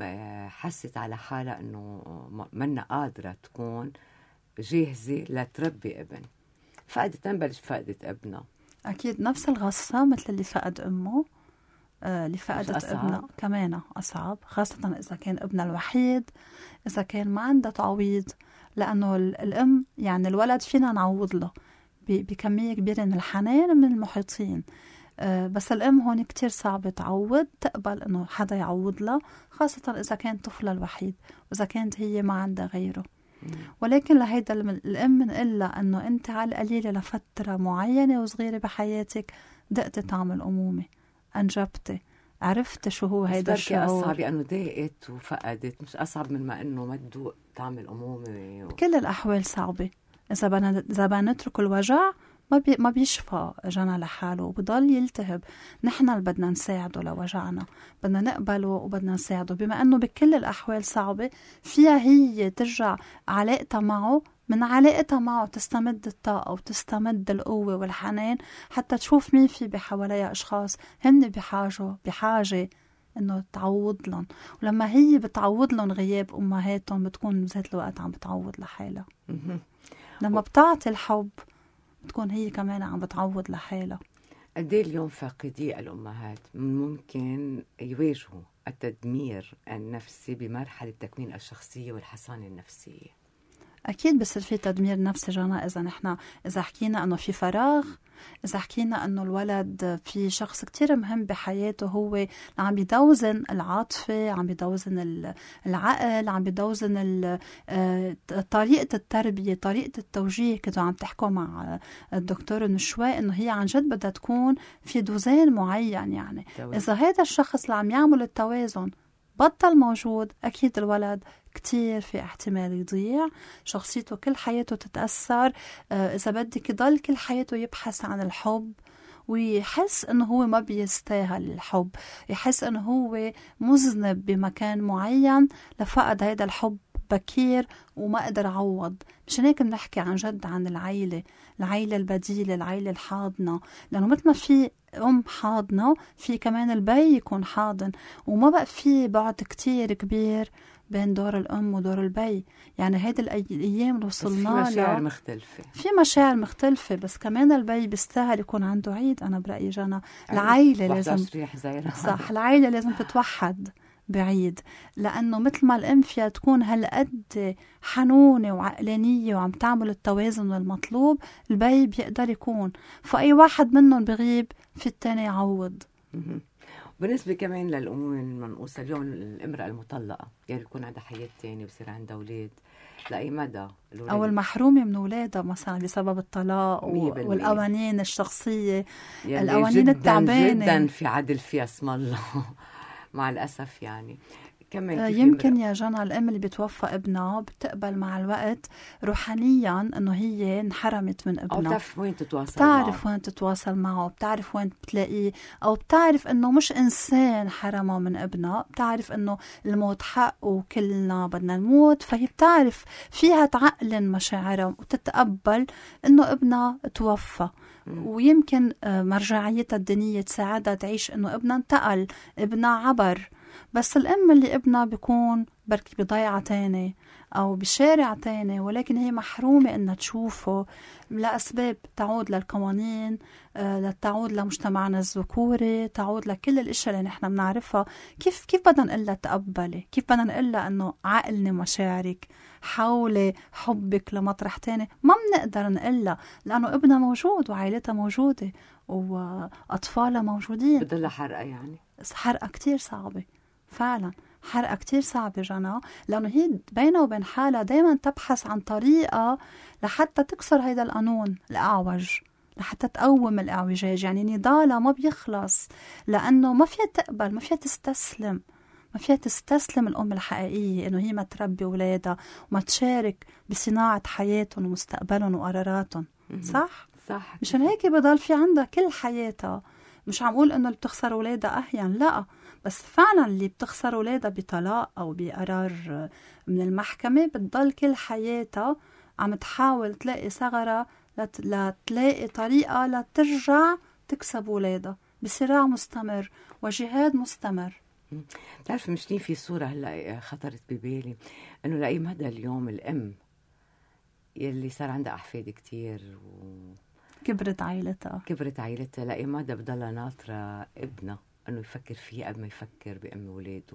حست على حالها أنه منا قادرة تكون جاهزة لتربي ابن. فقدت بلش فقدت ابنها، أكيد نفس الغصة مثل اللي فقد أمه، اللي فقدت ابنها كمان أصعب، خاصة إذا كان ابنها الوحيد، إذا كان ما عنده تعويض. لأنه الأم يعني الولد فينا نعوض له بكمية كبيرة من الحنان من المحيطين، بس الأم هون كتير صعب تعوض، تقبل إنه حدا يعوض لها، خاصة إذا كان طفلها الوحيد، وإذا كانت هي ما عندها غيره. ولكن لهيدا الأم منقلها أنه أنت على القليلة لفترة معينة وصغيرة بحياتك دقت تعمل أمومة، أنجبتي، عرفت شو هو هيدا الشعور. أصعب لأنه ضاقت وفقدت، مش أصعب من ما أنه ما تدوق تعمل أمومة كل الأحوال صعبة. إذا بدنا نترك الوجع ما بيشفى جنا لحاله وبضل يلتهب. نحن اللي بدنا نساعده لوجعنا، بدنا نقبله وبدنا نساعده. بما أنه بكل الأحوال صعبة، فيها هي ترجع علاقتها معه، من علاقتها معه تستمد الطاقة وتستمد القوة والحنان، حتى تشوف مين في بحواليها أشخاص هن بحاجة إنه تعوض لهم. ولما هي بتعوض لهم غياب أمهاتهم، بتكون بذات الوقت عم بتعوض لحالها. لما بتعطي الحب بتكون هي كمان عم بتعوض لحالها. قديه اليوم فاقدي الأمهات ممكن يواجهوا التدمير النفسي بمرحلة تكوين الشخصية والحصانة النفسية؟ أكيد بصير في تدمير نفسي جانا إذا حكينا أنه في فراغ، إذا حكينا أنه الولد في شخص كتير مهم بحياته هو عم بيدوزن العاطفة، عم بيدوزن العقل، عم بيدوزن طريقة التربية، طريقة التوجيه. كنتوا عم تحكوا مع الدكتور من شوي أنه هي عن جد بدها تكون في دوزان معين. يعني إذا هذا الشخص اللي عم يعمل التوازن بطل موجود، أكيد الولد كتير في احتمال يضيع، شخصيته كل حياته تتأثر. إذا بدك يضل كل حياته يبحث عن الحب ويحس أنه هو ما بيستاهل الحب، يحس أنه هو مذنب بمكان معين لفقد هيدا الحب بكير وما قدر عوض. مشان هيك بنحكي عن جد عن العيلة البديلة، العيلة الحاضنة. لأنه مثل ما في أم حاضنة، في كمان البي يكون حاضن، وما بقى في بعد كتير كبير بين دور الأم ودور البي. يعني هيدا الأيام اللي وصلنا لها في مشاعر مختلفة، في مشاعر مختلفة، بس كمان البي بيستاهل يكون عنده عيد. أنا برأيي جانا العيلة لازم صح، العيلة لازم تتوحد بعيد، لأنه مثل ما الأم فيها تكون هالقد حنونة وعقلانية وعم تعمل التوازن المطلوب، البي بيقدر يكون. فأي واحد منهم بغيب في التاني يعوض. بالنسبة كمان للأمومة المنقوصة اليوم، الامرأة المطلقة يعني يكون عندها حياة تانية ويصير عندها أولاد، لأي مدى أو المحرومة من أولادها مثلا بسبب الطلاق والقوانين الشخصية، القوانين التعبانة جدا في عدل فيها اسم الله مع الأسف. يعني يمكن يا جنى الأم اللي بتوفى ابنها بتقبل مع الوقت روحانيا أنه هي انحرمت من ابنها، بتعرف وين تتواصل معه، بتعرف وين بتلاقيه، أو بتعرف أنه مش إنسان حرمه من ابنها، بتعرف أنه الموت حق وكلنا بدنا نموت. فهي بتعرف فيها تعقلن مشاعرها وتتقبل أنه ابنها توفى. ويمكن مرجعيتها الدينية تساعدها تعيش أنه ابنها انتقل، ابنها عبر. بس الأم اللي ابنها بيكون بركي بضيعة تاني أو بشارع تاني، ولكن هي محرومة إنها تشوفه لأسباب تعود للقوانين، تعود لمجتمعنا الذكوري، تعود لكل الاشياء اللي نحن بنعرفها. كيف بدنا نقلها تقبلي؟ كيف بدنا نقلها إنه عقلني مشاعرك، حولي حبك لمطرح تاني؟ ما بنقدر نقلها لأنه ابنها موجود وعائلتها موجودة وأطفالها موجودين. بدها حرقة، يعني حرقة كتير صعبة فعلا، حرقة كتير صعبة جنى، لأنه هي بينها وبين حالها دايما تبحث عن طريقة لحتى تكسر هيدا القانون الأعوج، لحتى تقوم الأعوجاج. يعني نضالها ما بيخلص، لأنه ما فيها تقبل، ما فيها تستسلم، ما فيها تستسلم الأم الحقيقية إنه هي ما تربي أولادها وما تشارك بصناعة حياتهم ومستقبلهم وقراراتهم. صح؟ مشان هيك بضل في عندها كل حياتها. مش عم أقول إنه اللي بتخسر أولادها أحيان، لا، بس فعلا اللي بتخسر أولادها بطلاق أو بقرار من المحكمة بتضل كل حياتها عم تحاول تلاقي ثغرة لتلاقي طريقة لترجع تكسب أولادها بصراع مستمر وجهاد مستمر. تعرف مشتين في صورة هلأ خطرت ببالي، إنه لأي مدى اليوم الأم يلي صار عندها أحفاد كتير كبرت عائلتها لأي مدى بضلها ناطرة ابنها أنه يفكر فيه قبل ما يفكر بأم ولاده،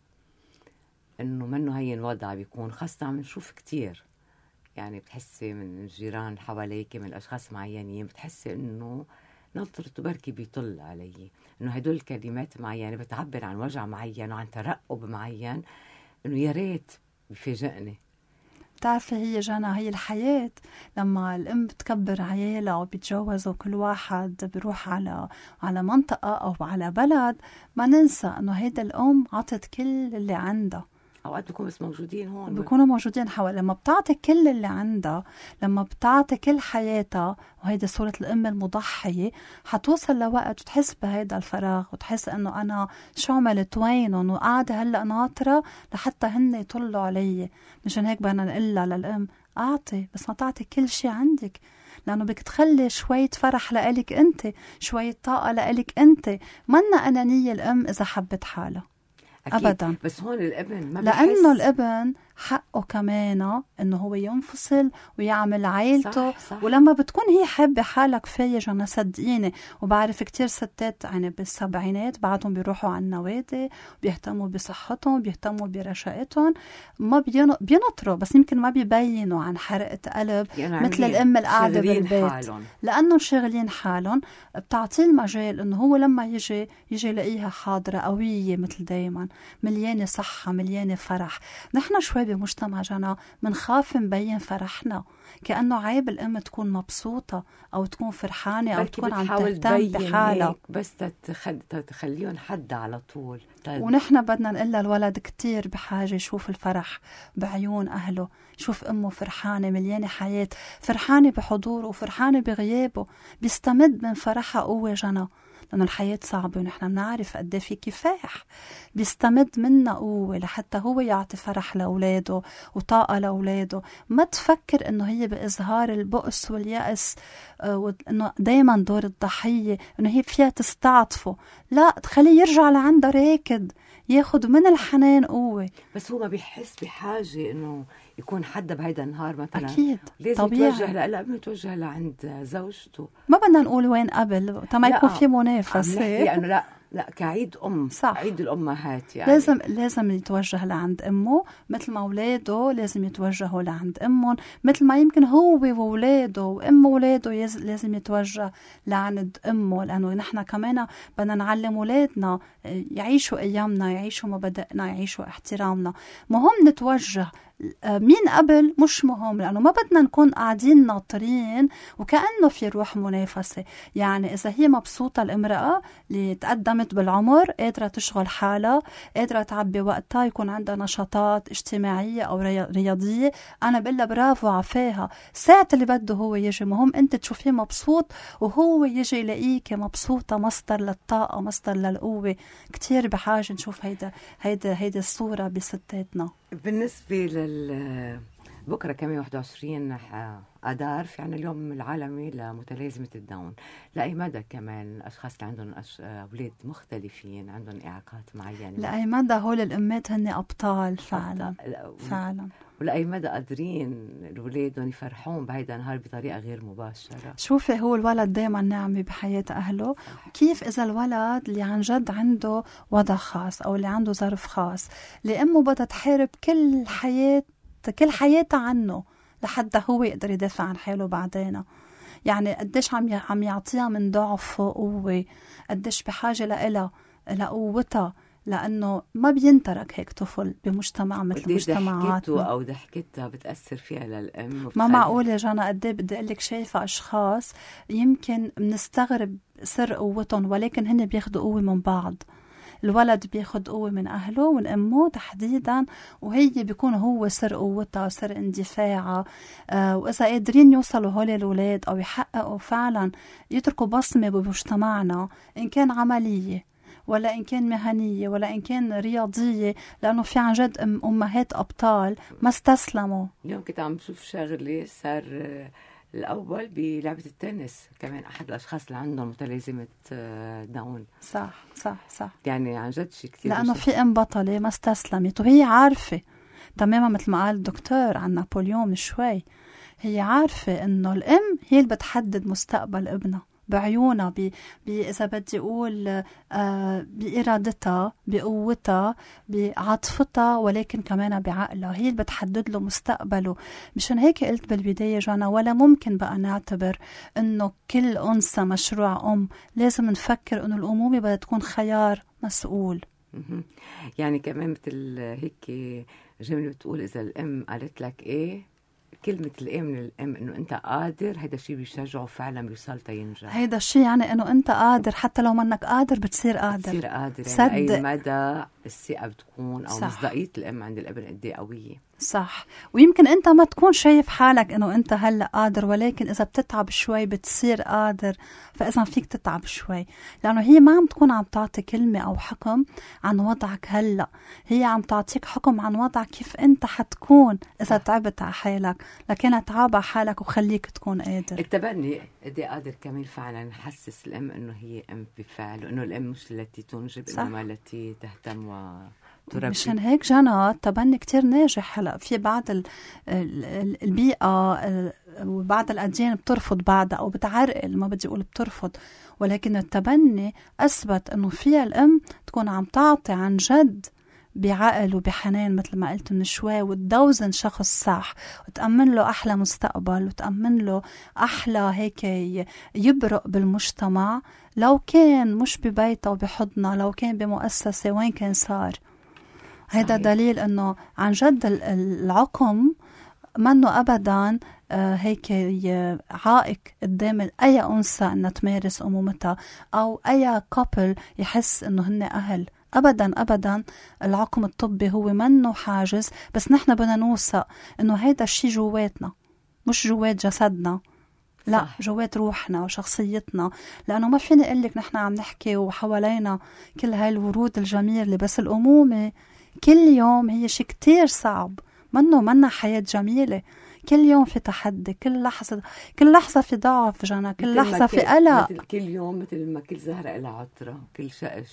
أنه منه هين وضع بيكون. خاصة عم نشوف كتير، يعني بتحسي من الجيران حواليك، من الأشخاص معينين، بتحسي أنه نظرته بركي بيطل علي، أنه هدول كلمات معينة بتعبر عن وجع معين وعن ترقب معين، أنه يا ريت بفاجئني. بتعرفي هي جانا هي الحياة، لما الأم بتكبر عيالها وبيتجوزوا كل واحد بيروح على منطقة أو على بلد، ما ننسى أنه هيدا الأم عطت كل اللي عندها. اوقات بيكونوا بس موجودين هون، بيكونوا موجودين حوالي. لما بتعطي كل اللي عندها، لما بتعطي كل حياتها، وهيدي صورة الأم المضحية، حتوصل لوقت وتحس بهيدا الفراغ، وتحس أنه أنا شو عملت وينهم، وقاعدة هلأ ناطرة لحتى هن يطلوا علي. مشان هيك بدنا نقلها للأم أعطي، بس ما تعطي كل شي عندك، لأنه بدك تخلي شوية فرح لإلك أنت، شوية طاقة لإلك أنت. منا أنانية الأم إذا حبت حالها أكيد. أبدا. بس هون الابن ما لأنه الابن حقه كمان إنه هو ينفصل ويعمل عائلته. صح. ولما بتكون هي حابة حالها كفاية جانا، صدقيني، وبعرف كتير ستات يعني بالسبعينات بعدهم بيروحوا على النوادي، بيهتموا بصحتهم، بيهتموا برشاقتهم، ما بينطروا، بس يمكن ما بيبينوا عن حرقة قلب يعني مثل الأم القاعدة بالبيت، لأنه شغلين حالهم. بتعطيه المجال إنه هو لما يجي يلاقيها حاضرة قوية مثل دايما، مليانة صحة، مليانة فرح. نحن شوي بمجتمع جنا منخاف نبين فرحنا، كأنه عيب الأم تكون مبسوطة أو تكون فرحانة أو تكون عم تهتم بحالها، بس تخليهم حد على طول. ونحن بدنا نقول الولد كتير بحاجة يشوف الفرح بعيون أهله، شوف أمه فرحانة مليانة حياة، فرحانة بحضوره وفرحانة بغيابه، بيستمد من فرحها قوة جنا، لأنه الحياة صعبة ونحن بنعرف قد في كفاح، بيستمد منا قوة لحتى هو يعطي فرح لأولاده وطاقة لأولاده. ما تفكر إنه هي بإظهار البؤس واليأس، وإنه دايما دور الضحية، إنه هي فيها تستعطفه. لا، تخليه يرجع لعندها راكد، ياخد من الحنان قوة. بس هو ما بيحس بحاجة إنه يكون حدا بهيدا النهار مثلا. أكيد لازم يتوجه يتوجه لعند زوجته. ما بدنا نقول وين قبل تما يكون في منافسة، يعني لا كعيد أم، صح. عيد الأمهات يعني لازم يتوجه لعند أمه، مثل ما أولاده لازم يتوجهوا لعند أمهم، مثل ما يمكن هو وولاده وأم ولاده لازم يتوجه لعند أمه. لأنه نحن كمان بدنا نعلم أولادنا يعيشوا أيامنا، يعيشوا مبادئنا، يعيشوا احترامنا. مهم نتوجه مين قبل مش مهم، لأنه ما بدنا نكون قاعدين ناطرين وكأنه في روح منافسة. يعني إذا هي مبسوطة الامرأة اللي تقدمت بالعمر، قادرة تشغل حالها، قادرة تعبي وقتها، يكون عندها نشاطات اجتماعية أو رياضية، أنا بقولها برافو عفاها. ساعة اللي بده هو يجي، مهم أنت تشوفيه مبسوط وهو يجي يلاقيك مبسوطة، مصدر للطاقة، مصدر للقوة. كتير بحاجة نشوف هيدا الصورة بستاتنا. بالنسبة بكرة كمان 21 آذار، في عنا اليوم العالمي لمتلازمة الداون. لأي مدى كمان الأشخاص اللي عندهم أولاد مختلفين عندهم إعاقات معينة، لأي مدى هول الأمات هن أبطال فعلا فعلا، ولأي مدى قادرين الأولاد يفرحون بهيدا النهار بطريقة غير مباشرة. شوفي، هو الولد دايما نعمة بحياة أهله. كيف إذا الولد اللي عن جد عنده وضع خاص أو اللي عنده ظرف خاص، اللي أمه بدها تحارب كل حياتها عنه لحتى هو يقدر يدافع عن حاله بعدين. يعني قديش عم يعطيها من ضعف قوة، قديش بحاجة لإلها لقوتها، لأنه ما بينترك هيك طفل بمجتمع مثل مجتمعاتنا. أو ضحكتها بتأثر فيها للأم. ما معقول يا جانا، قد ايه بدي أقولك شايفة أشخاص يمكن بنستغرب سر قوتهم، ولكن هن بياخدوا قوة من بعض. الولد بياخد قوة من أهله ومن أمه تحديدا، وهي بيكون هو سر قوتها وسر اندفاعها. وإذا قادرين يوصلوا هولي الولاد أو يحققوا فعلا يتركوا بصمة بمجتمعنا، إن كان عملية ولا إن كان مهنية ولا إن كان رياضية، لأنه في عن جد أمهات أبطال ما استسلموا. اليوم كنت عم بشوف شغلة صار الأول بلعبة التنس، كمان أحد الأشخاص اللي عندهم متلازمة داون. صح صح صح، يعني عن جد شيء كتير، لأنه في أم بطلة ما استسلمت، وهي عارفة تماما مثل ما قال الدكتور عن نابليون من شوي، هي عارفة إنه الأم هي اللي بتحدد مستقبل ابنها بعيونها، إذا بدي أقول بإرادتها، بقوتها، بعاطفتها، ولكن كمان بعقلها، هي اللي بتحدد له مستقبله. مشان هيك قلت بالبداية جانا، ولا ممكن بقى نعتبر إنه كل أنثى مشروع أم. لازم نفكر إنه الأمومة بدها تكون خيار مسؤول. يعني كمان مثل هيك جملة بتقول إذا الأم قالت لك إيه كلمة الام للام انه انت قادر، هيدا الشيء بيشجعه فعلا بيوصل تينجح. هيدا الشيء يعني انه انت قادر، حتى لو منك قادر بتصير قادر. بتصير قادر يعني اي مدى الثقة بتكون او مصداقية الام عند الابن قد ايه قوية. صح. ويمكن انت ما تكون شايف حالك انه انت هلا قادر، ولكن اذا بتتعب شوي بتصير قادر. فاذا فيك تتعب شوي، لانه هي ما عم تكون عم تعطي كلمة او حكم عن وضعك هلا، هي عم تعطيك حكم عن وضعك كيف انت حتكون اذا تعبت على حالك. لكن اتعب على حالك وخليك تكون قادر. التبني قد ايه قادر كمان فعلا نحسس الام انه هي ام بفعل، وانه الام مش التي تنجب انما التي تهتم وتربي. مشان هيك جانا التبني كتير ناجح. هلا في بعض البيئة وبعض الأديان بترفض بعضها أو بتعرقل، ما بدي أقول بترفض، ولكن التبني أثبت أنه فيها الأم تكون عم تعطي عن جد بعقل وبحنان مثل ما قلت من شوي، وتدوزن شخص صح وتأمن له أحلى مستقبل وتأمن له أحلى هيك يبرق بالمجتمع، لو كان مش ببيته وبحضنه، لو كان بمؤسسة وين كان صار. هذا دليل أنه عن جد العقم منه أبدا هيك عائق قدام أي أنثى أنها تمارس أمومتها، أو أي كابل يحس أنه هن أهل. أبدا أبدا العقم الطبي هو منه حاجز، بس نحن بدنا نوثق أنه هيدا الشي جواتنا، مش جوات جسدنا، لا صح. جوات روحنا وشخصيتنا. لأنه ما فيني أقلك نحن عم نحكي وحوالينا كل هاي الورود الجميلة، بس الأمومة كل يوم هي شيء كتير صعب. منا حياة جميلة، كل يوم في تحدي، كل لحظة في ضعف جانا، كل لحظة في قلق. كل يوم مثل ما كل زهرة إلها عطرة، كل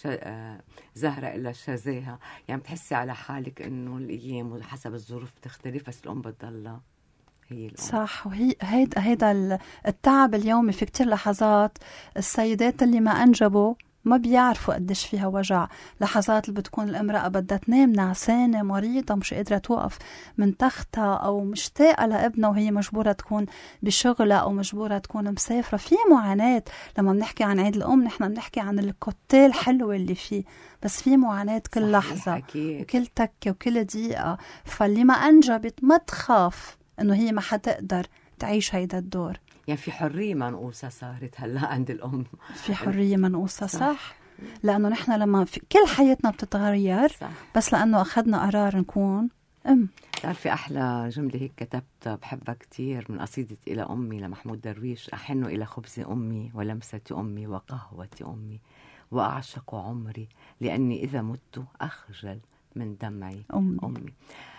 زهرة إلها شذاها. يعني بتحسي على حالك إنه الأيام وحسب الظروف بتختلف، بس الأم بتضلها هي الأم. صح. وهي هيدا التعب اليومي. في كتير لحظات السيدات اللي ما أنجبوا ما بيعرفوا قديش فيها وجع. لحظات اللي بتكون الامرأة بدها تنام نعسانة مريضة مش قادرة توقف من تختها، أو مشتاقة لابنها وهي مجبورة تكون بشغلها أو مجبورة تكون مسافرة. في معاناة. لما بنحكي عن عيد الأم نحن بنحكي عن الكوتيل الحلوة اللي فيه، بس في معاناة كل لحظة أكيد. وكل تكة وكل دقيقة. فاللي ما أنجبت ما تخاف إنه هي ما حتقدر تعيش هيدا الدور. يعني في حرية منقوصة صارت هلا عند الأم، في حرية منقوصة. صح. لأنه نحن لما في كل حياتنا بتتغير، صح. بس لأنه أخذنا قرار نكون أم. تعرفي أحلى جملة هيك كتبتها بحبها كتير من قصيدة إلى أمي لمحمود درويش: أحن إلى خبز أمي ولمسة أمي وقهوة أمي، وأعشق عمري لأني إذا مت أخجل من دمعي أمي.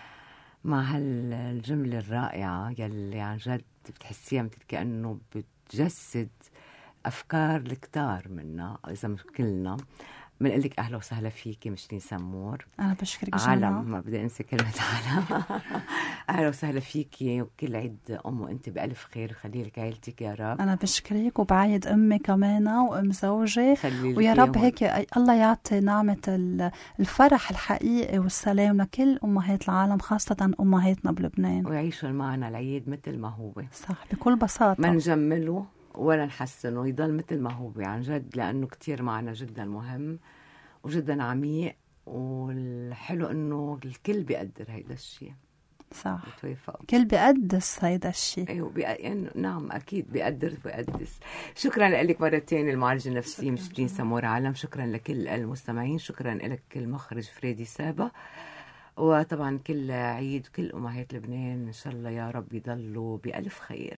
مع هالجملة الرائعة يلي عن جد بتحسيها مثل كأنه بتجسد أفكار الكتار منا، إذا مش كلنا. بنقلك أهلا وسهلا فيكي مشتين سمور. أنا بشكرك عالم، ما بدي أنسى كلمة عالم. أهلا وسهلا فيكي، وكل عيد أم وأنت بألف خير، وخلي لك عيلتك يا رب. أنا بشكرك، وبعيد أمي كمان وأم زوجي، ويا رب هيك الله يعطي نعمة الفرح الحقيقي والسلام لكل أمهات العالم، خاصة أمهاتنا بلبنان، ويعيشوا معنا العيد مثل ما هو. صح، بكل بساطة، ما نجمله ولا نحسنه، يضل مثل ما هو عن جد، لأنه كتير معنا جدا مهم وجدا عميق. والحلو انه الكل بيقدر هيدا الشيء. صح، كل بيقدس هيدا الشيء. ايوه يعني نعم اكيد بيقدر وبيقدس. شكرا لك مرتين المعالجة النفسية مشتين سمور عالم. شكرا لكل المستمعين. شكرا لك المخرج فريدي سابا. وطبعا كل عيد وكل امهات لبنان ان شاء الله يا رب يضلوا بألف خير.